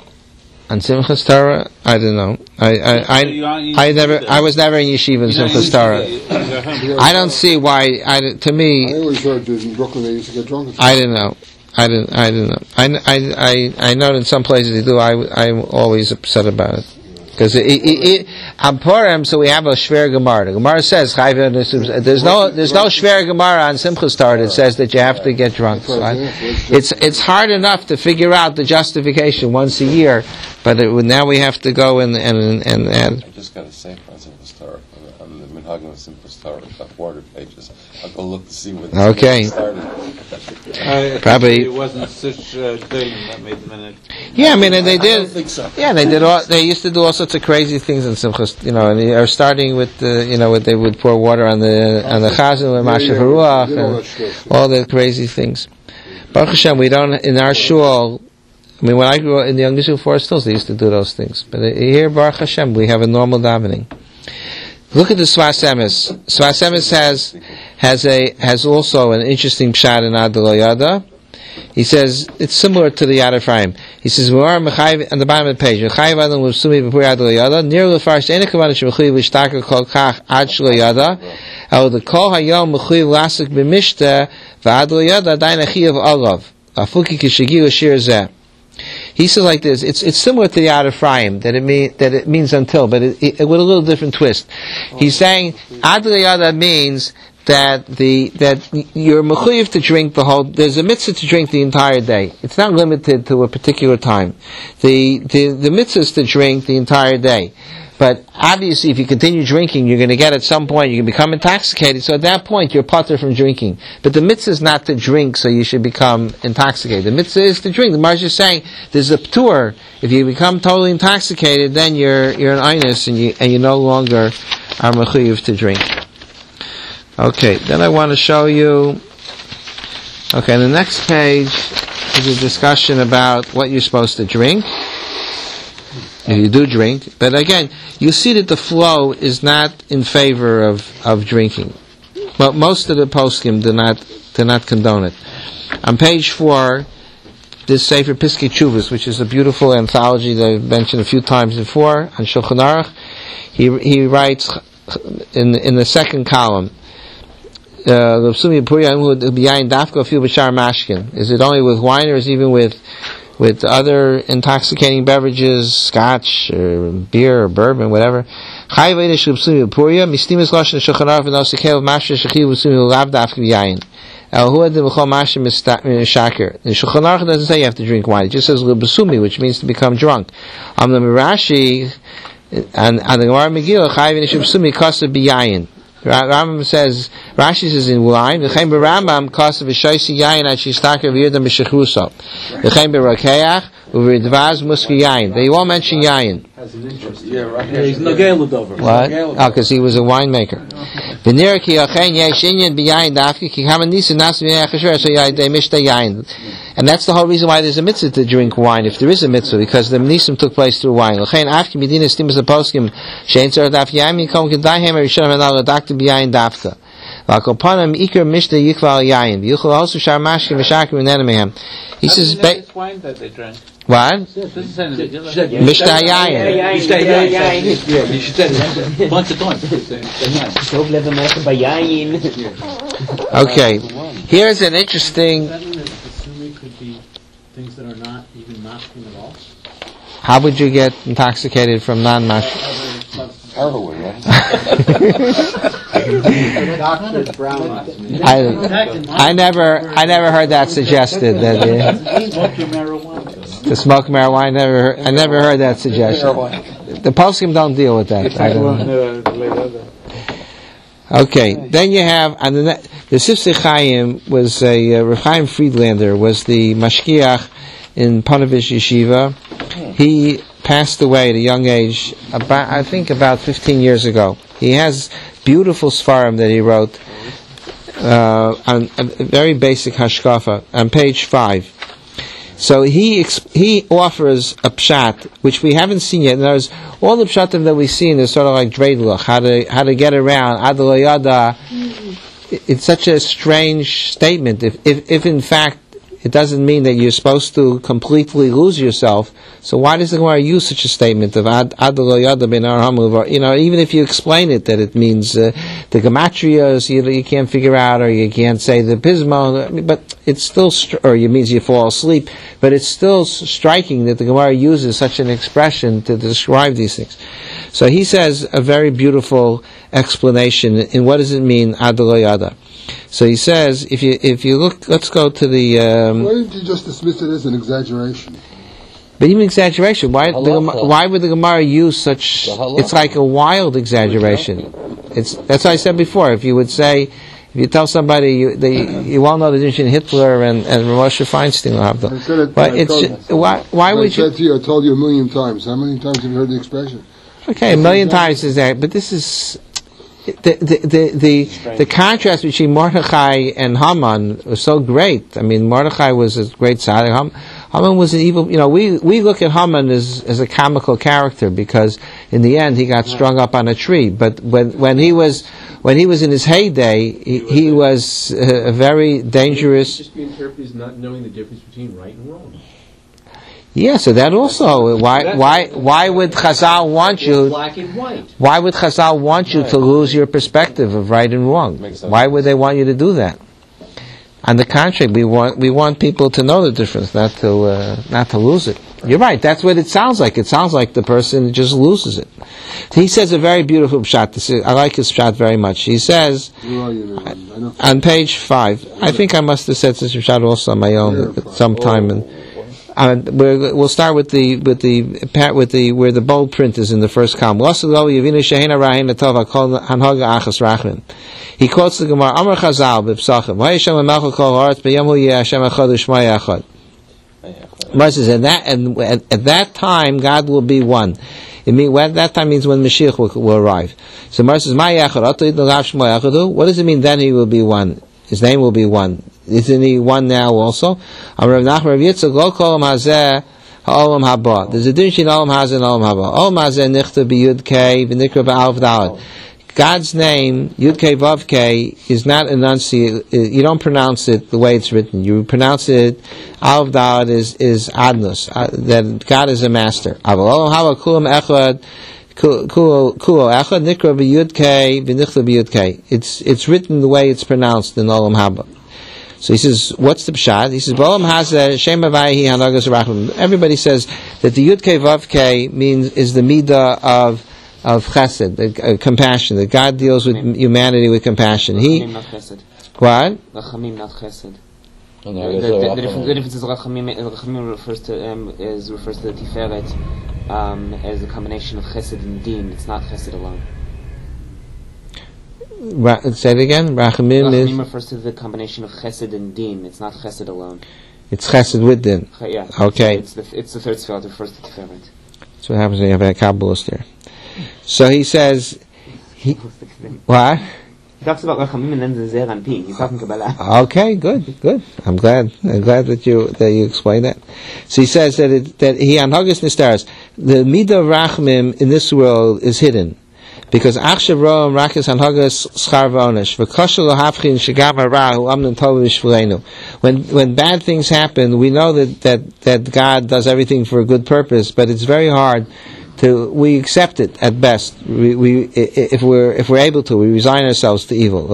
On Simchas Torah, I don't know. I I I, I never I was never in yeshiva in Simchas Torah. I don't see why. I to me. I always heard that in Brooklyn they used to get drunk. I didn't know. I didn't. I didn't know. I, I, I, I know in some places they do. I I'm always upset about it. Because it, it, it, on Purim, so we have a Shver Gemara. The Gemara says there's no there's no Shver Gemara on Simchas Torah that says that you have to get drunk. So I, it's it's hard enough to figure out the justification once a year, but it, now we have to go and and and. and I just got to say on Simchas Torah, on the Minhagim of Simchas Torah, about four hundred pages. I'll go look to see what the okay. started. Uh, Probably it wasn't such uh, Gdolim that made the minute. Yeah, I mean, and they did. I don't think so. Yeah, they did. All, they used to do all sorts of crazy things in Simchas. You know, and they are starting with the, you know, what they would pour water on the on the chazan and Mashiach Haruach and all the crazy things. Baruch Hashem, we don't in our shul. I mean, when I grew up in the Young Yeshiva Forest Hills, they used to do those things. But here, Baruch Hashem, we have a normal davening. Look at the Sfas Emes. Sfas Emes has has a has also an interesting pshat in Ad Lo Yada. He says it's similar to the Yad Ephraim. He says we are on the bottom of the page. Mechayiv adam l'sumi b'pur Ad Lo Yada near l'farsh ena kavanah shemechayiv l'shtaker kol kach ad shlo yada el the kol hayom mechayiv lasik b'mishta v'ad lo yada dain achiyav alav afuki kishagi l'shir zeh. He says like this. It's it's similar to the Yad Ephraim that it mean that it means until, but it, it, with a little different twist. He's saying Ad Lo Yada means that the that you're mechuyev to drink the whole. There's a mitzvah to drink the entire day. It's not limited to a particular time. The the the mitzvah is to drink the entire day. But obviously, if you continue drinking, you're going to get at some point, you can become intoxicated. So at that point, you're patur from drinking. But the mitzvah is not to drink, so you should become intoxicated. The mitzvah is to drink. The Marsh is saying there's a ptur. If you become totally intoxicated, then you're you're an einus, and you and you no longer are mechuyev to drink. Okay, then I want to show you. Okay, the next page is a discussion about what you're supposed to drink. If you do drink, but again, you see that the flow is not in favor of, of drinking. But most of the poskim do not do not condone it. On page four, this Sefer Piskei Teshuvos, which is a beautiful anthology that I've mentioned a few times before on Shulchan Aruch, he he writes in in the second column. Uh, is it only with wine, or is it even with with other intoxicating beverages, scotch or beer or bourbon, whatever? The Shulchan Aruch doesn't say you have to drink wine. It just says l'basumi, which means to become drunk. On the Rashi and on the Gemara Megillah, chayiv l'basumi kosa b'yayin. Rambam says, Rashi says in wine, V'chein b'Rambam kosa v'shoysi yayin ad shishtaker v'yirdan b'shechruso. V'chein b'rokeach u'v'ridvaz muski yayin. They all mention yayin. Yeah, right. Yeah, he's nagel over. What? Oh, because he was a winemaker. V'nir ki yochein yesh inyan b'yayin dafki ki kama nisa nas v'yach hasher so they mishta yayin. And that's the whole reason why there's a mitzvah to drink wine, if there is a mitzvah, because the nisim took place through wine. L'chein afki medina stimas aposkim shein tzor daf yayin mikom kedayhem erishonim enal adakta b'yayin dafta. Lakopanam ikar mishta yikval yayin. Yuchal also sharmashkim v'shakim unenemehem. He How do says, you know ba- this wine that they drank? what? This is saying that- Mishta yayin. Yeah, you should say it bunch of times. Tov lev ha'melech b'yayin. Okay, here's an interesting. Assuming could be things that are not even mashkin at all. How would you get intoxicated from non-mash? Heroin, right? Doctor Brown. I, I never, I never heard that suggested. That uh, Smoke your marijuana. to smoke marijuana, I never, heard, I never heard that suggestion. The poskim don't deal with that. I don't know. Okay, then you have and the, the Sifsei Chaim was a uh, Rav Chaim Friedlander was the mashkiach in Ponevezh Yeshiva. He passed away at a young age, about I think about fifteen years ago. He has beautiful svarim that he wrote uh, on a very basic hashkafa on page five. So he exp- he offers a pshat which we haven't seen yet. There's all the pshatim that we've seen is sort of like dreidluch, how to how to get around adlo yada. It's such a strange statement. If if if in fact it doesn't mean that you're supposed to completely lose yourself. So why does the Gemara use such a statement of ad adlo yada ben arhamu? You know, even if you explain it that it means uh, the gematrias you, you can't figure out, or you can't say the pismon, but it's still, str- or it means you fall asleep. But it's still striking that the Gemara uses such an expression to describe these things. So he says a very beautiful explanation in what does it mean adlo yada. So he says, if you if you look, let's go to the. Um, Why didn't you just dismiss it as an exaggeration? But even exaggeration, why the, Gemara- why would the Gemara use such? It's like a wild exaggeration. It's that's what I said before. If you would say, if you tell somebody you they you all know the difference between Hitler and and Moshe Feinstein, have I said it. but I it's told, ju- why why I would said you? to you, I told you a million times. How many times have you heard the expression? Okay, a million times is that, but this is. The the the the, the contrast between Mordechai and Haman was so great. I mean, Mordechai was a great tzaddik. Ham, Haman was an evil. You know, we we look at Haman as as a comical character because in the end he got strung up on a tree. But when when he was when he was in his heyday, he, he was a, a very dangerous. Just be interpreted as not knowing the difference between right and wrong. Yeah, so that also why why why would Chazal want you? Black and white. Why would Chazal want you to lose your perspective of right and wrong? Why would they want you to do that? On the contrary, we want we want people to know the difference, not to uh, not to lose it. You're right. That's what it sounds like. It sounds like the person just loses it. He says a very beautiful pshat. This is, I like his pshat very much. He says on page five. I think I must have said this pshat also on my own at some time. And, Uh, we're, we'll start with the with the with the where the bold print is in the first column. He quotes the Gemara. Amar Chazal b'Psachim. Says at that and at, at that time God will be one. It mean at that time means when Mashiach will, will arrive. So Mar says, what does it mean? Then he will be one. His name will be one. Isn't he one now also? There's a difference between Olam Hazeh and Olam Haba. Olam Hazeh nichta b'Yud Kei v'nikra b'Alv Daled. God's name, Yud Kei Vav Kei, is not enunciated. You don't pronounce it the way it's written. You pronounce it, Alv Daled is, is Adnus, uh, that God is a master. Aval Olam Haba kulam echad, kulo echad nikra b'Yud Kei v'nichta b'Yud Kei. It's, it's written the way it's pronounced in Olam Haba. So he says, what's the pshat? He says, B'olam hazeh shem havayhi hanagas rachum. Everybody says that the Yud Kei Vav Kei means is the midah of of chesed, the, uh, compassion. That God deals with Rachamim. Humanity with compassion. He Rachamim, not chesed. What? Rachamim, not chesed. The, The, the, the, difference, the difference is Rachamim. Rachamim refers to um, is refers to the Tiferet um, as a combination of chesed and din. It's not chesed alone. Ra- say it again. Rachamim, Rachamim is refers to the combination of chesed and din. It's not chesed alone. It's chesed with din. Ch- yeah. Okay. It's the it's the third spell that refers to Tiferet. That's what happens when you have a Kabbalist there. So he says, he, what? He talks about Rachamim and then the Zer and Pi. He's talking Kabbalah. Okay, good, good. I'm glad. I'm glad that you that you explained that. So he says that it, that he anhagas nistaras. The midah of rachmim in this world is hidden. Because Achshav Roam Rakis Hanhagas Schar V'Onesh V'Koshel L'Havchin Shegam Harahu Amnon Tov V'Shvulenu. When when bad things happen, we know that, that, that God does everything for a good purpose, but it's very hard to we accept it at best. We, we if we're if we're able to, we resign ourselves to evil.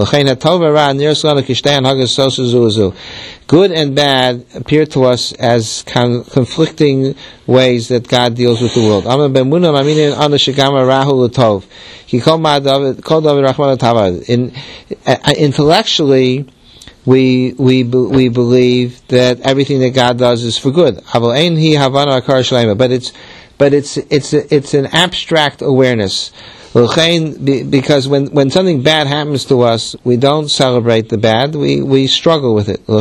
Good and bad appear to us as con- conflicting ways that God deals with the world. In, uh, intellectually, we we we believe that everything that God does is for good. But it's but it's it's it's an abstract awareness. Because when, when something bad happens to us, we don't celebrate the bad, we, we struggle with it.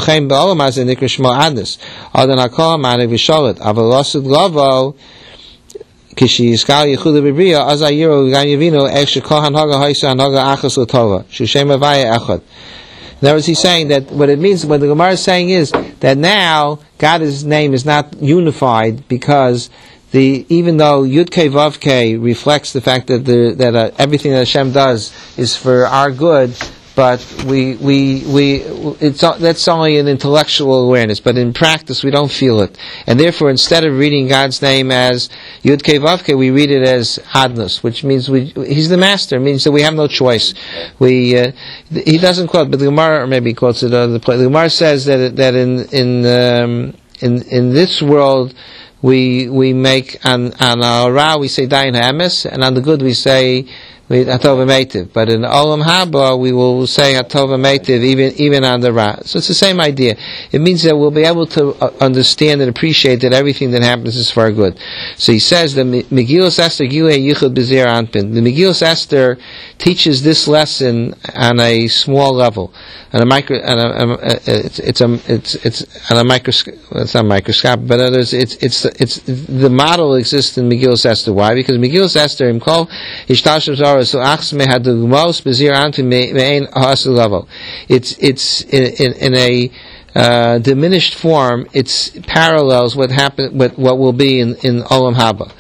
In other words, he's saying that what it means, what the Gemara is saying is that now God's name is not unified because the even though Yud Kei Vav Kei reflects the fact that the, that uh, everything that Hashem does is for our good, but we we we it's that's only an intellectual awareness. But in practice, we don't feel it, and therefore, instead of reading God's name as Yud Kei Vav Kei, we read it as Adnus, which means we He's the master. It means that we have no choice. We uh, he doesn't quote, but the Gemara or maybe he quotes it on the place. The Gemara says that that in in um, in in this world. We we make on on our ra we say dayin ha'emes, and on the good we say hatov v'meitiv. But in olam haba we will say hatov v'meitiv even even on the ra. So it's the same idea. It means that we'll be able to understand and appreciate that everything that happens is for our good. So he says that Megillas Esther Gilei Yichud B'Zeir Anpin. The Megillas Esther teaches this lesson on a small level. On a micro, on a, um, uh, it's it's a it's it's on a microscope. Well, it's not a microscope, but others. It's it's it's the model exists in Megillas Esther. Why? Because Megillas Esther imkol ishtashim zara so achs mehadugmos bezir anti me'ein hasul level. It's it's in, in, in a uh, diminished form. It's parallels what happen what what will be in in olam haba.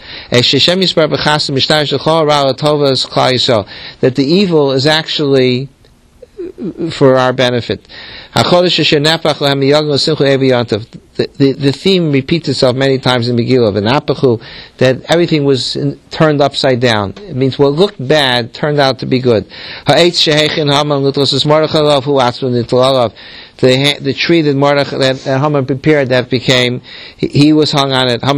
That the evil is actually for our benefit. The, the, the theme repeats itself many times in Megillah, that everything was in, turned upside down. It means what looked bad turned out to be good. The, the tree that Mordechai, that Haman prepared, that became, he, he was hung on it.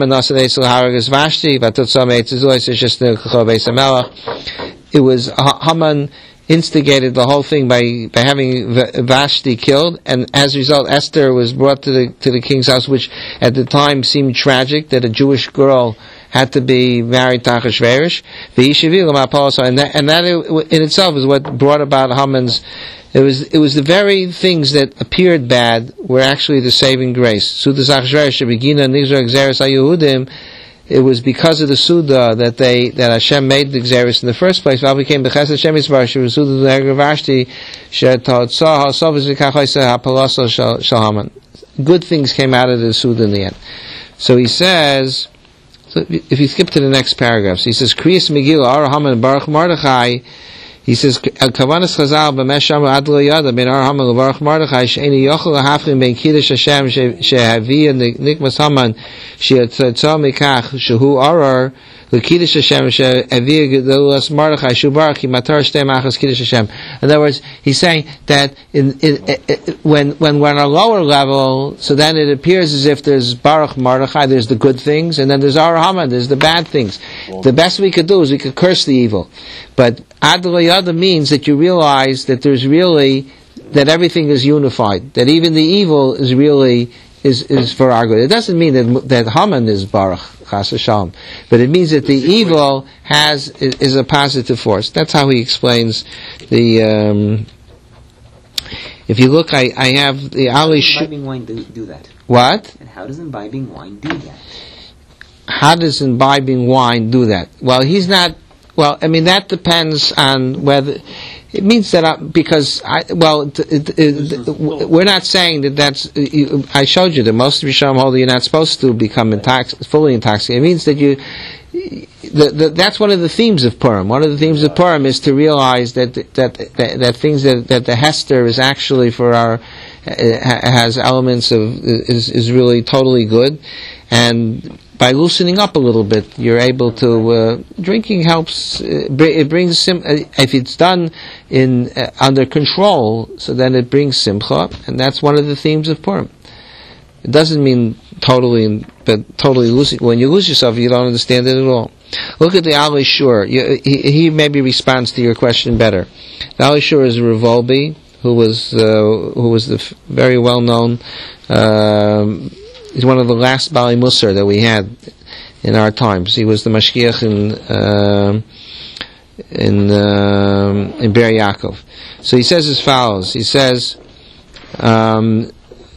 It was Haman instigated the whole thing by, by having Vashti killed, and as a result, Esther was brought to the to the king's house, which at the time seemed tragic that a Jewish girl had to be married to Achashverosh. And that, and that in itself is what brought about Haman's. It was it was the very things that appeared bad were actually the saving grace. It was because of the Suda that they that Hashem made the Xeris in the first place. Val became the Chesed Hashem Yisbar Suda Vashti Good things came out of the Suda in the end. So he says, so if you skip to the next paragraphs, he says, Kriyas Megillah Ar Haman Baruch Mordechai. He says, Kavanas Chazal b'mesham adlo yada ben Ar Haman l'Baruch Mordechai she'eni yochel lahafrin ben kiddush Hashem she'havia nikmas Haman she'atzah mikach shehu arar l'kiddush Hashem she'havia gedolas Mordechai she'u baruch ki matar shtei machas kiddush Hashem. In other words, he's saying that in, in, in, when when we're on a lower level, so then it appears as if there's Baruch Mordechai, there's the good things, and then there's Ar Haman, there's the bad things. The best we could do is we could curse the evil, but Adlo Yada means that you realize that there's really, that everything is unified, that even the evil is really, is, is for our good. It doesn't mean that, that Haman is Baruch, Chas Hashem, but it means that the evil has, is, is a positive force. That's how he explains the, um, if you look, I, I have the Ali How does imbibing wine do, do that? What? And how does imbibing wine do that? How does imbibing wine do that? Well, he's not, Well, I mean, that depends on whether, it means that, I, because, I, well, it, it, it, we're not saying that that's, I showed you that most of Rishonim hold that you're not supposed to become intox- fully intoxicated. It means that you, the, the, that's one of the themes of Purim. One of the themes of Purim is to realize that that that, that, that things that, that the Hester is actually for our has elements of is is really totally good, and by loosening up a little bit, you're able to. Uh, drinking helps. Uh, it brings sim. Uh, if it's done in uh, under control, so then it brings simcha, and that's one of the themes of Purim. It doesn't mean totally, but totally losing. When you lose yourself, you don't understand it at all. Look at the Ali Shur. You, he, he maybe responds to your question better. The Ali Shur is Revolbi, who was uh, who was the f- very well known. Uh, he's one of the last Bali Musar that we had in our times. He was the mashgiach in uh, in uh, in Ber Yaakov. So he says as follows. He says. Um,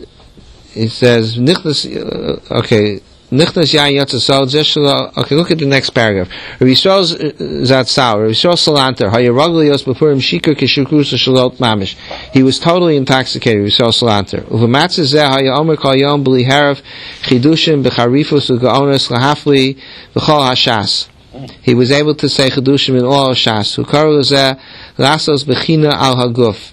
He says, "Nichnas." Okay, Nichnas yain yatzasol zeshlo. Okay, look at the next paragraph. Rabbi Yisrael zatzal. Rabbi Yisrael salanter. Hayaraglios bepurim shikar kishukus shalot mamish. He was totally intoxicated. Rabbi Yisrael salanter. Uvamatzah zeh hayaomer kol yom b'li harav chidushim b'charifus ugaones lahafli b'chol hashas. He was able to say chidushim in all hashas. Ukaru zeh lasos b'china al haguf.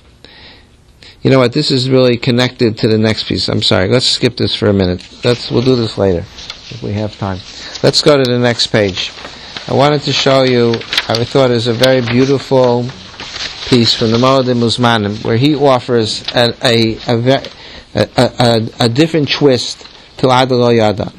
You know what? This is really connected to the next piece. I'm sorry. Let's skip this for a minute. Let's we'll do this later if we have time. Let's go to the next page. I wanted to show you. I thought is a very beautiful piece from the Moedim Muzmanim, where he offers a a a, a, a, a different twist to Adalo Yada.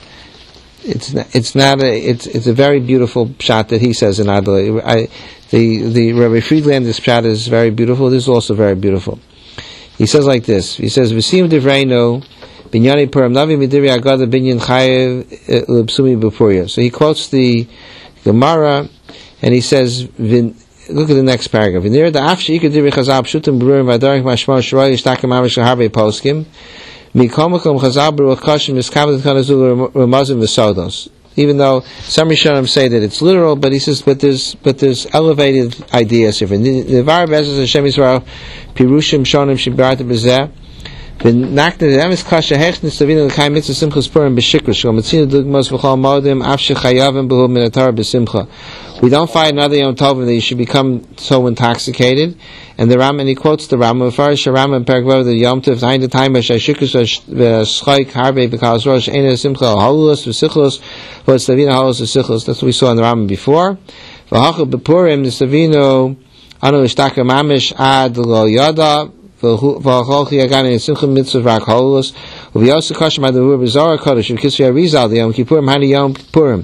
It's not, it's not a it's it's a very beautiful shot that he says in Adalo. I the the Rabbi Friedlander's shot is very beautiful. This is also very beautiful. He says like this. He says, "V'sim divreino binyani purim navi midiri agada binyan chayev l'psumi b'puria." So he quotes the Gemara, and he says, Vin, "Look at the next paragraph. V'nir da afshi ikadiri chazal pshutim b'rurim v'adarik mashma shroy yishtakim mamish harbe poskim mikomakom chazal b'ruach kashim miskavet kanazul ramazim v'sodos." Even though some Rishonim say that it's literal, but he says, but there's but there's elevated ideas here. Nevar bezos Hashem Yisrael pirushim shonim shibarta bezeh. V'nakne de'emes kasha hechnis tavina l'chaim mitzvah simchas purim b'shikra shom mitzina dugmos v'chol modim afshe chayavim b'hu min atar b'simcha. We don't find another Yom Tovim that you should become so intoxicated. And the Ram, and he quotes the Ram, Mefarish Ram and Perkvav, the Yom Tov, Zayin the time, Shashikus, V'schaik, Harbe, B'kaz Rosh, Eina Simcha, Holus, V'sichlos, V'stavina Holus, V'sichlos. That's what we saw in the Ram before. V'hachu B'purim, the Stavino, Anu Ishtaka Mamish, Ad Lo Yada, V'achochi Agani, Simcha Mitzvah, Rak Holus, V'yosu Kashim, Ad Ur B'zara Kodesh, V'kisri Arizal, the Yom Kippurim, Hani Yom Purim.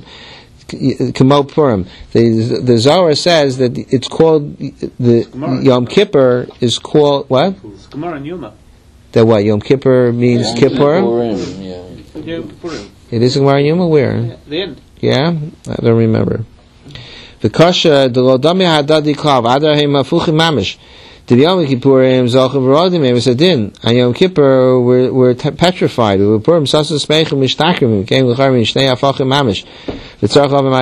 Kamo Purim. The the Zohar says that it's called the Yom Kippur is called what? It's Gemara and Yoma. That what Yom Kippur means Yom Kippurim? Kippurim, yeah. Yom Purim. It is Gemara and Yoma. Where? Yeah, the end. Yeah, I don't remember. The kasha the lodami hadadi klav adar he mafuchim mamish. The Yom Kippurim zochem v'rodim emesadin. On Yom Kippur we're we're t- petrified. We were Purim sasas meichum mishtakim came l'charim shnei afachim mamish. Of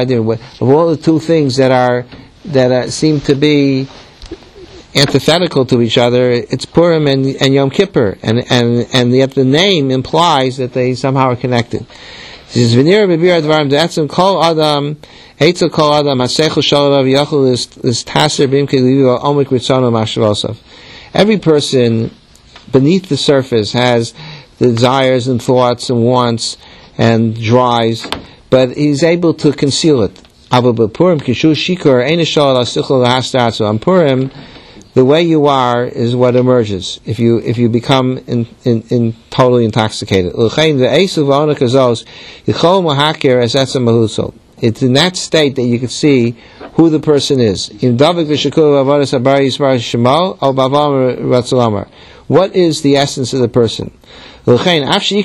all the two things that are that are, seem to be antithetical to each other, it's Purim and, and Yom Kippur, and and and yet the name implies that they somehow are connected. This is v'nira b'bir advarim de'etzim kol adam eitzel kol adam hasechel shalav yachol is taser b'imke liviva omik ritzono mashavosav. Every person beneath the surface has desires and thoughts and wants and drives, but he's able to conceal it. On Purim, the way you are is what emerges if you if you become in, in, in totally intoxicated. It's in that state that you can see who the person is. What is the essence of the person? Even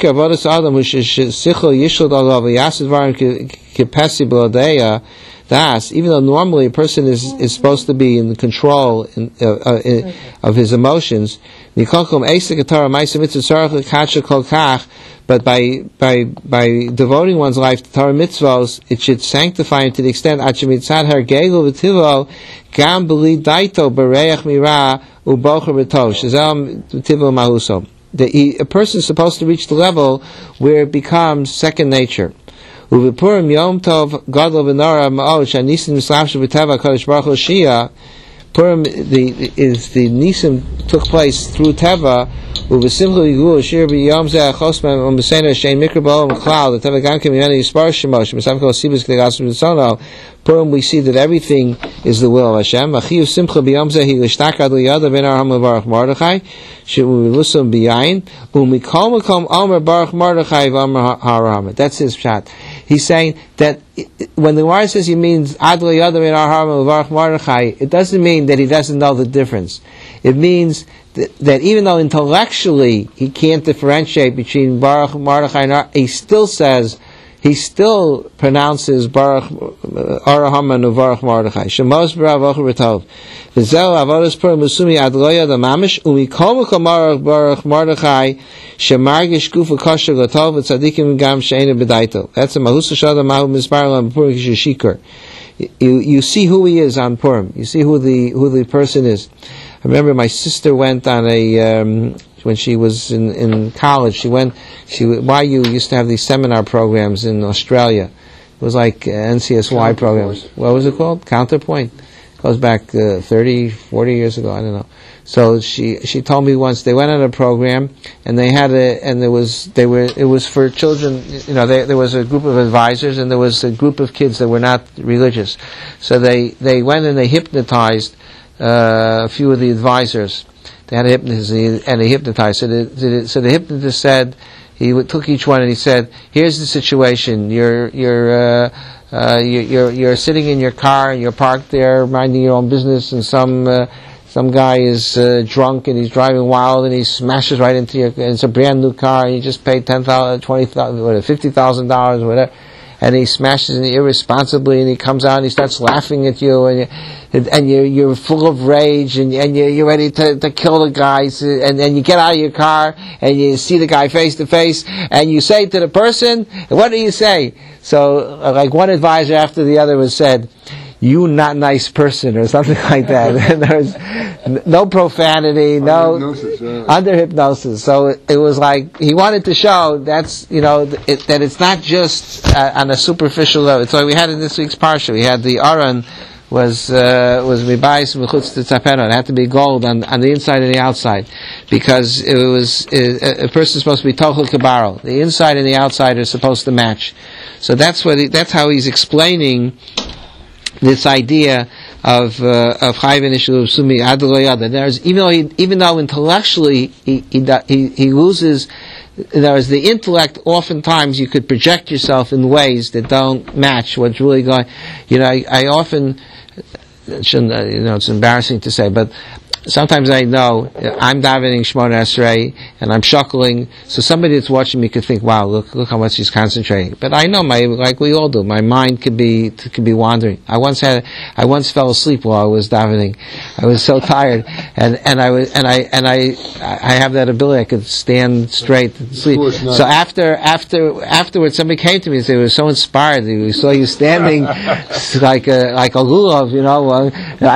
though normally a person is, is supposed to be in control in, uh, uh, in, of his emotions, but by by by devoting one's life to Torah mitzvos, it should sanctify him to the extent that he, a person is supposed to reach the level where it becomes second nature. Uvipurim Yom Tov Gadol V'Nara Ma'od Shanisim Mislapshu B'Teva Kadosh Baruch Hu Shia. Purim the is the Nisim took place through Teva. Uvisimcha Yigul Shir B'Yom Zeh Chosman U'Mesena Shein Mikra B'Olam Klal. The Teva Gam Kim Yoni Yispar Shemosh Mesam Kol Sibus K'Degas B'Tzono. Purim we see that everything is the will of Hashem. Achiyu Simcha B'Yom Zeh Hi L'Shtakad L'Yada Ben Arham L'Baruch Mordechai She'u Lusum B'Yayin U'Mikol Mekom Omer Baruch Mordechai V'Omer Haraham. That's his shot. He's saying that when the Gemara says he means Ad L'Yada Ben Arham L'Baruch Mordechai, it doesn't mean that he doesn't know the difference. It means that, that even though intellectually he can't differentiate between Baruch Mordechai and Ar, he still says, he still pronounces Baruch Araham and Baruch Mordechai. Shemos B'Rav Ocher B'Tov. V'zeu Avodas Purim Musumi Ad L'Yada Mamish U'Mikol Mekom Baruch Mordechai Shemargish Gufa Kosher L'Tov V'Tzadikim Gam She'ena B'Daito. That's a Mahusa Shada Mahu Mizbar Lam Purim Kishikar. You you see who he is on Purim. You see who the who the person is. I remember my sister went on a um, when she was in, in college. She went. She Y U used to have these seminar programs in Australia. It was like uh, N C S Y programs. What was it called? Counterpoint. It goes back uh, thirty, forty years ago. I don't know. So she she told me once they went on a program and they had a and there was they were it was for children. You know, they, there was a group of advisors and there was a group of kids that were not religious. So they they went and they hypnotized uh, a few of the advisors. They had a hypnotist and they hypnotized. So the, so the hypnotist said, he took each one and he said, "Here's the situation. You're you're uh, uh, you're, you're you're sitting in your car and you're parked there minding your own business, and some uh, some guy is uh, drunk and he's driving wild and he smashes right into your. And it's a brand new car and you just paid ten thousand, twenty thousand, whatever, fifty thousand dollars, whatever." And he smashes it irresponsibly, and he comes out and he starts laughing at you, and you, and you're, you're full of rage, and, and you're, you're ready to, to kill the guy, and then you get out of your car, and you see the guy face to face, and you say to the person, what do you say? So, like one advisor after the other was said, "You not nice person," or something like that. And there was no profanity, no under hypnosis, yeah. under hypnosis. So it, it was like he wanted to show that's you know it, that it's not just uh, on a superficial level. So we had in this week's parsha, we had the Aron was uh, was mibayis mechutz tzapeno. It had to be gold on on the inside and the outside, because it was it, a person is supposed to be tochel kabaro. The inside and the outside are supposed to match. So that's what he, that's how he's explaining this idea of uh, of Chayv Nishul Sumi Adloyada. There's even though he, even though intellectually he he he, he loses. There's the intellect. Oftentimes, you could project yourself in ways that don't match what's really going. You know, I, I often shouldn't. Uh, you know, it's embarrassing to say, but sometimes I know I'm davening Shemona Esrei and I'm shuckling, so somebody that's watching me could think, "Wow, look, look how much he's concentrating." But I know, my like we all do, my mind could be could be wandering. I once had, I once fell asleep while I was davening. I was so tired, and and I was and I and I I have that ability. I could stand straight and sleep. So after after afterwards, somebody came to me and said, "We were so inspired. We saw you standing like a like a lulav, you know." Uh,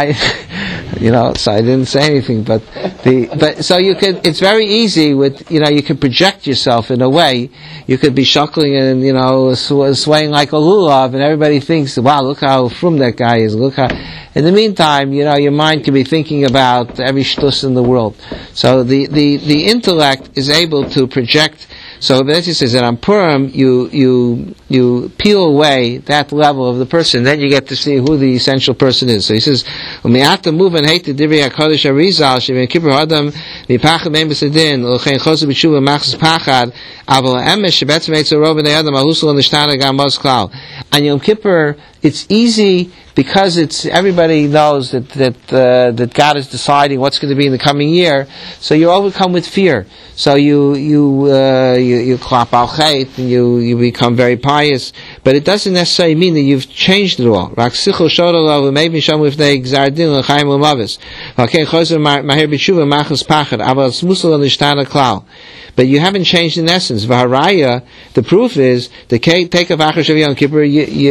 I, you know, so I didn't say anything, but the but so you could. It's very easy with you know you could project yourself in a way. You could be shuckling and you know sw- swaying like a lulav, and everybody thinks, "Wow, look how frum that guy is." Look how. In the meantime, you know your mind could be thinking about every shtus in the world. So the the the intellect is able to project. So B'nai says that on Purim, you you you peel away that level of the person, then you get to see who the essential person is. So he says, "U'mi'ata move and hate the divrei hakadosh harizal sheven kippur adam mipachad meim b'sedin l'chein chosu b'tshuva machzis pachad aval emesh shebetzim eitzer rov b'nei adam ahusel nishtana gam mos klal." On Yom Kippur, it's easy because it's everybody knows that that uh, that God is deciding what's going to be in the coming year. So you're overcome with fear. So you you uh, you, you klap al chait and you you become very pious. But it doesn't necessarily mean that you've changed it all. Rak sichel shodol maybe sham with the exardin l'chaim l'mavis. Okay, choser mahir b'tshuva machas pachad aval smusal nishtana klal. But you haven't changed in essence. V'haraya, the proof is the take of Achar Shav Yom Kippur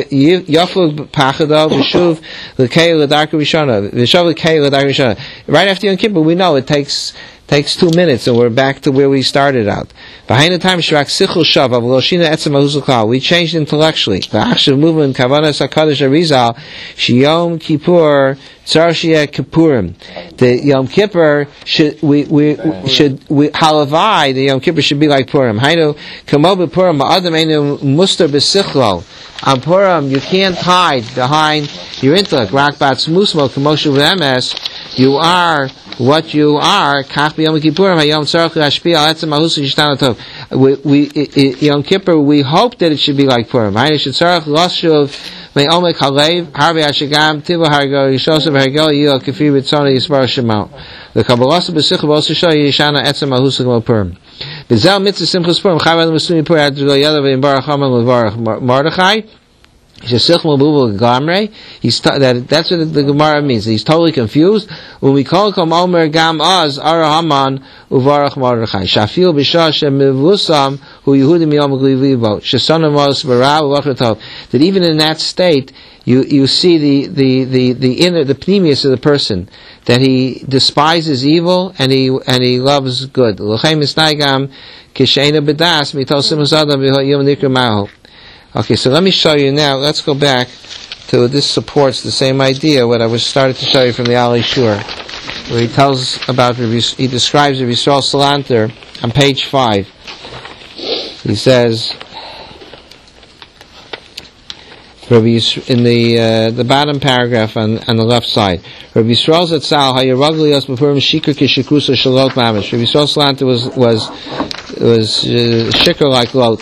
yafug pachado v'shuv l'kei l'darka rishona v'shuv l'kei l'darka rishona. Right after Yom Kippur, we know it takes Takes two minutes and we're back to where we started out. Behind the time we changed intellectually. The movement Kavanas HaKadosh Arizal Shiyom Kippur Tzarshia Kippurim. The Yom Kippur should we we should we halavai the Yom Kippur should be like Purim. Hainu Kamo Purim Adam Einu Muster Besichlo. On Purim you can't hide behind your intellect. Rakbat Musmo Kamoshu V'Emes. You are what you are. We, we, Yom Kippur, we hope that it should be like Purim. The Kabbalah B'Sicha also show you Yishana Etzem Mahusik Purim. B'Zel Mitzvah Simchas Purim Chavad Muslim Purim Adul Yadav in Baruch Haman Levarach Mordechai. He's that that's what the Gemara means. He's totally confused. When we call him Omer Gam Az Arahaman Uvarach Mordechai Shafil B'Shah Shemivusam Hu Yehudim Yom Glivivo Shesonam Mos V'Rav V'Achatov. That even in that state, you you see the the the the inner the pneumius of the person, that he despises evil and he and he loves good. L'chem Misnaigam Kisheina B'Das Mitol Simus Adam V'Yom Nikra Mahu. Okay, so let me show you now. Let's go back to this. Supports the same idea what I was started to show you from the Ali Shur, where he tells about he describes Rabbi Yisrael Salanter on page five. He says Rabbi Yisrael, in the uh, the bottom paragraph on, on the left side, Rabbi Yisrael Zatzal Hayaraglios B'Purim Shikar Kishikusa Shalot Mamish. Rabbi Yisrael Salanter was was was uh, shikar like lot.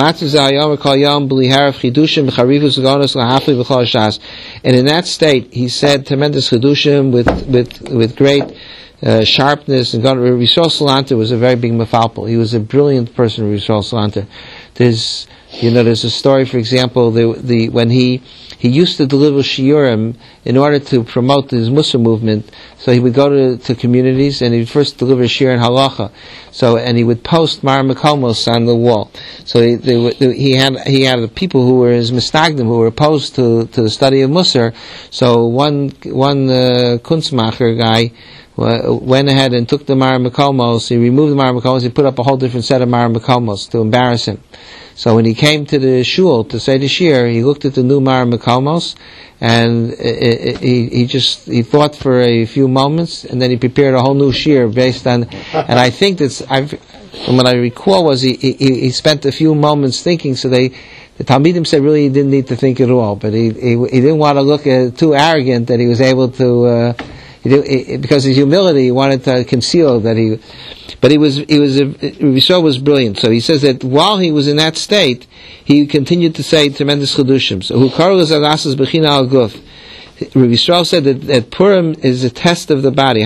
And in that state, he said tremendous chidushim with with with great uh, sharpness. And God, Rabbi Yisrael Salanter was a very big mefalpel. He was a brilliant person, Rabbi Yisrael Salanter. There's, you know, there's a story, for example, the the when he he used to deliver shiurim in order to promote his Mussar movement. So he would go to, to communities and he'd first deliver shiur in halacha. So and he would post Mar Makomos on the wall. So he, they, he had he had people who were his mistagdim who were opposed to, to the study of Mussar. So one one uh, kunstmacher guy went ahead and took the Mar Makomos. He removed the Mar Makomos. He put up a whole different set of Mar Makomos to embarrass him. So when he came to the shul to say the shir, he looked at the new Mar Makomos, and it, it, he he just he thought for a few moments, and then he prepared a whole new shir based on. And I think that's I've, from what I recall was he, he he spent a few moments thinking. So they the Talmidim said really he didn't need to think at all, but he he, he didn't want to look uh, too arrogant that he was able to. Uh, he did, he, because his humility, he wanted to conceal that he. But he was, he was, Rabbi Yisrael was brilliant. So he says that while he was in that state, he continued to say tremendous chedushim. So who karlas alasas bechina al guf. Rabbi Yisrael said that, that Purim is a test of the body.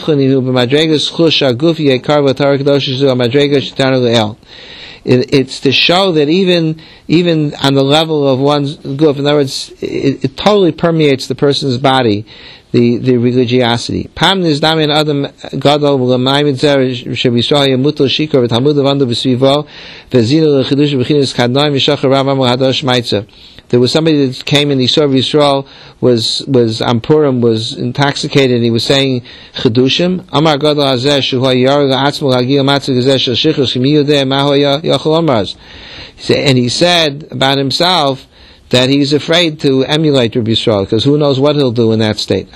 It, it's to show that even even on the level of one's guf, in other words, it, it totally permeates the person's body, the the religiosity. Pam nizdamin adam gadol l'mayim zer shebisrael yamutul shikor v'talmud levandu v'svivo v'zinu l'chidush v'chinas kadnoim v'shachar ramam l'hadosh maitzah. There was somebody that came and he saw Yisrael was was on Purim, was intoxicated, and he was saying chedushim. Amar gadol hazeh shu ha'yar la'atzmo l'hagil matzah gazeh shel shichus kim yudeh mahu yachol omraz. And he said about himself that he's afraid to emulate Rabbi Yisrael, because who knows what he'll do in that state.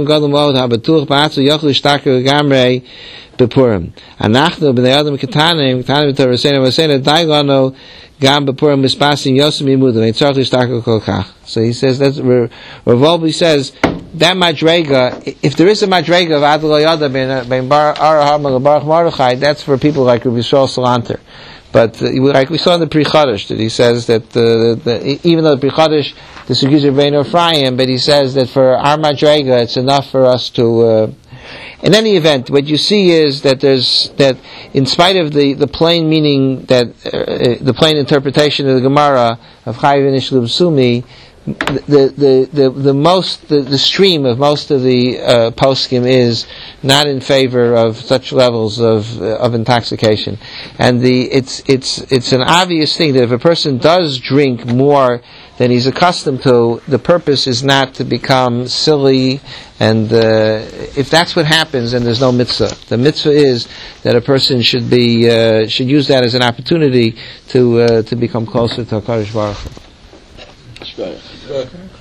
Bepurim. Anachnu b'nei adam ketanim ketanim v'torasena v'asena dailano gam bepurim mispasim yosem yimudim eitzarch l'shtakol kol kach. So he says that's Rav Wolbe says that madrega. If there is a madrega of Adol Yada ben Bar Araham Baruch Mordechai, that's for people like Rabbi Yisrael Salanter. But uh, like we saw in the Pri Chadash, that he says that uh, the, even though the Pri Chadash disagrees with Rabbeinu Ephraim, but he says that for our madrega, it's enough for us to. Uh, In any event, what you see is that there's that, in spite of the, the plain meaning that uh, the plain interpretation of the Gemara of Chayiv Nishlu B'Sumi, the the the, the most the, the stream of most of the uh, poskim is not in favor of such levels of uh, of intoxication, and the it's it's it's an obvious thing that if a person does drink more than he's accustomed to, the purpose is not to become silly, and uh, if that's what happens, then there's no mitzvah. The mitzvah is that a person should be uh, should use that as an opportunity to uh, to become closer to HaKadosh Baruch Hu. Good.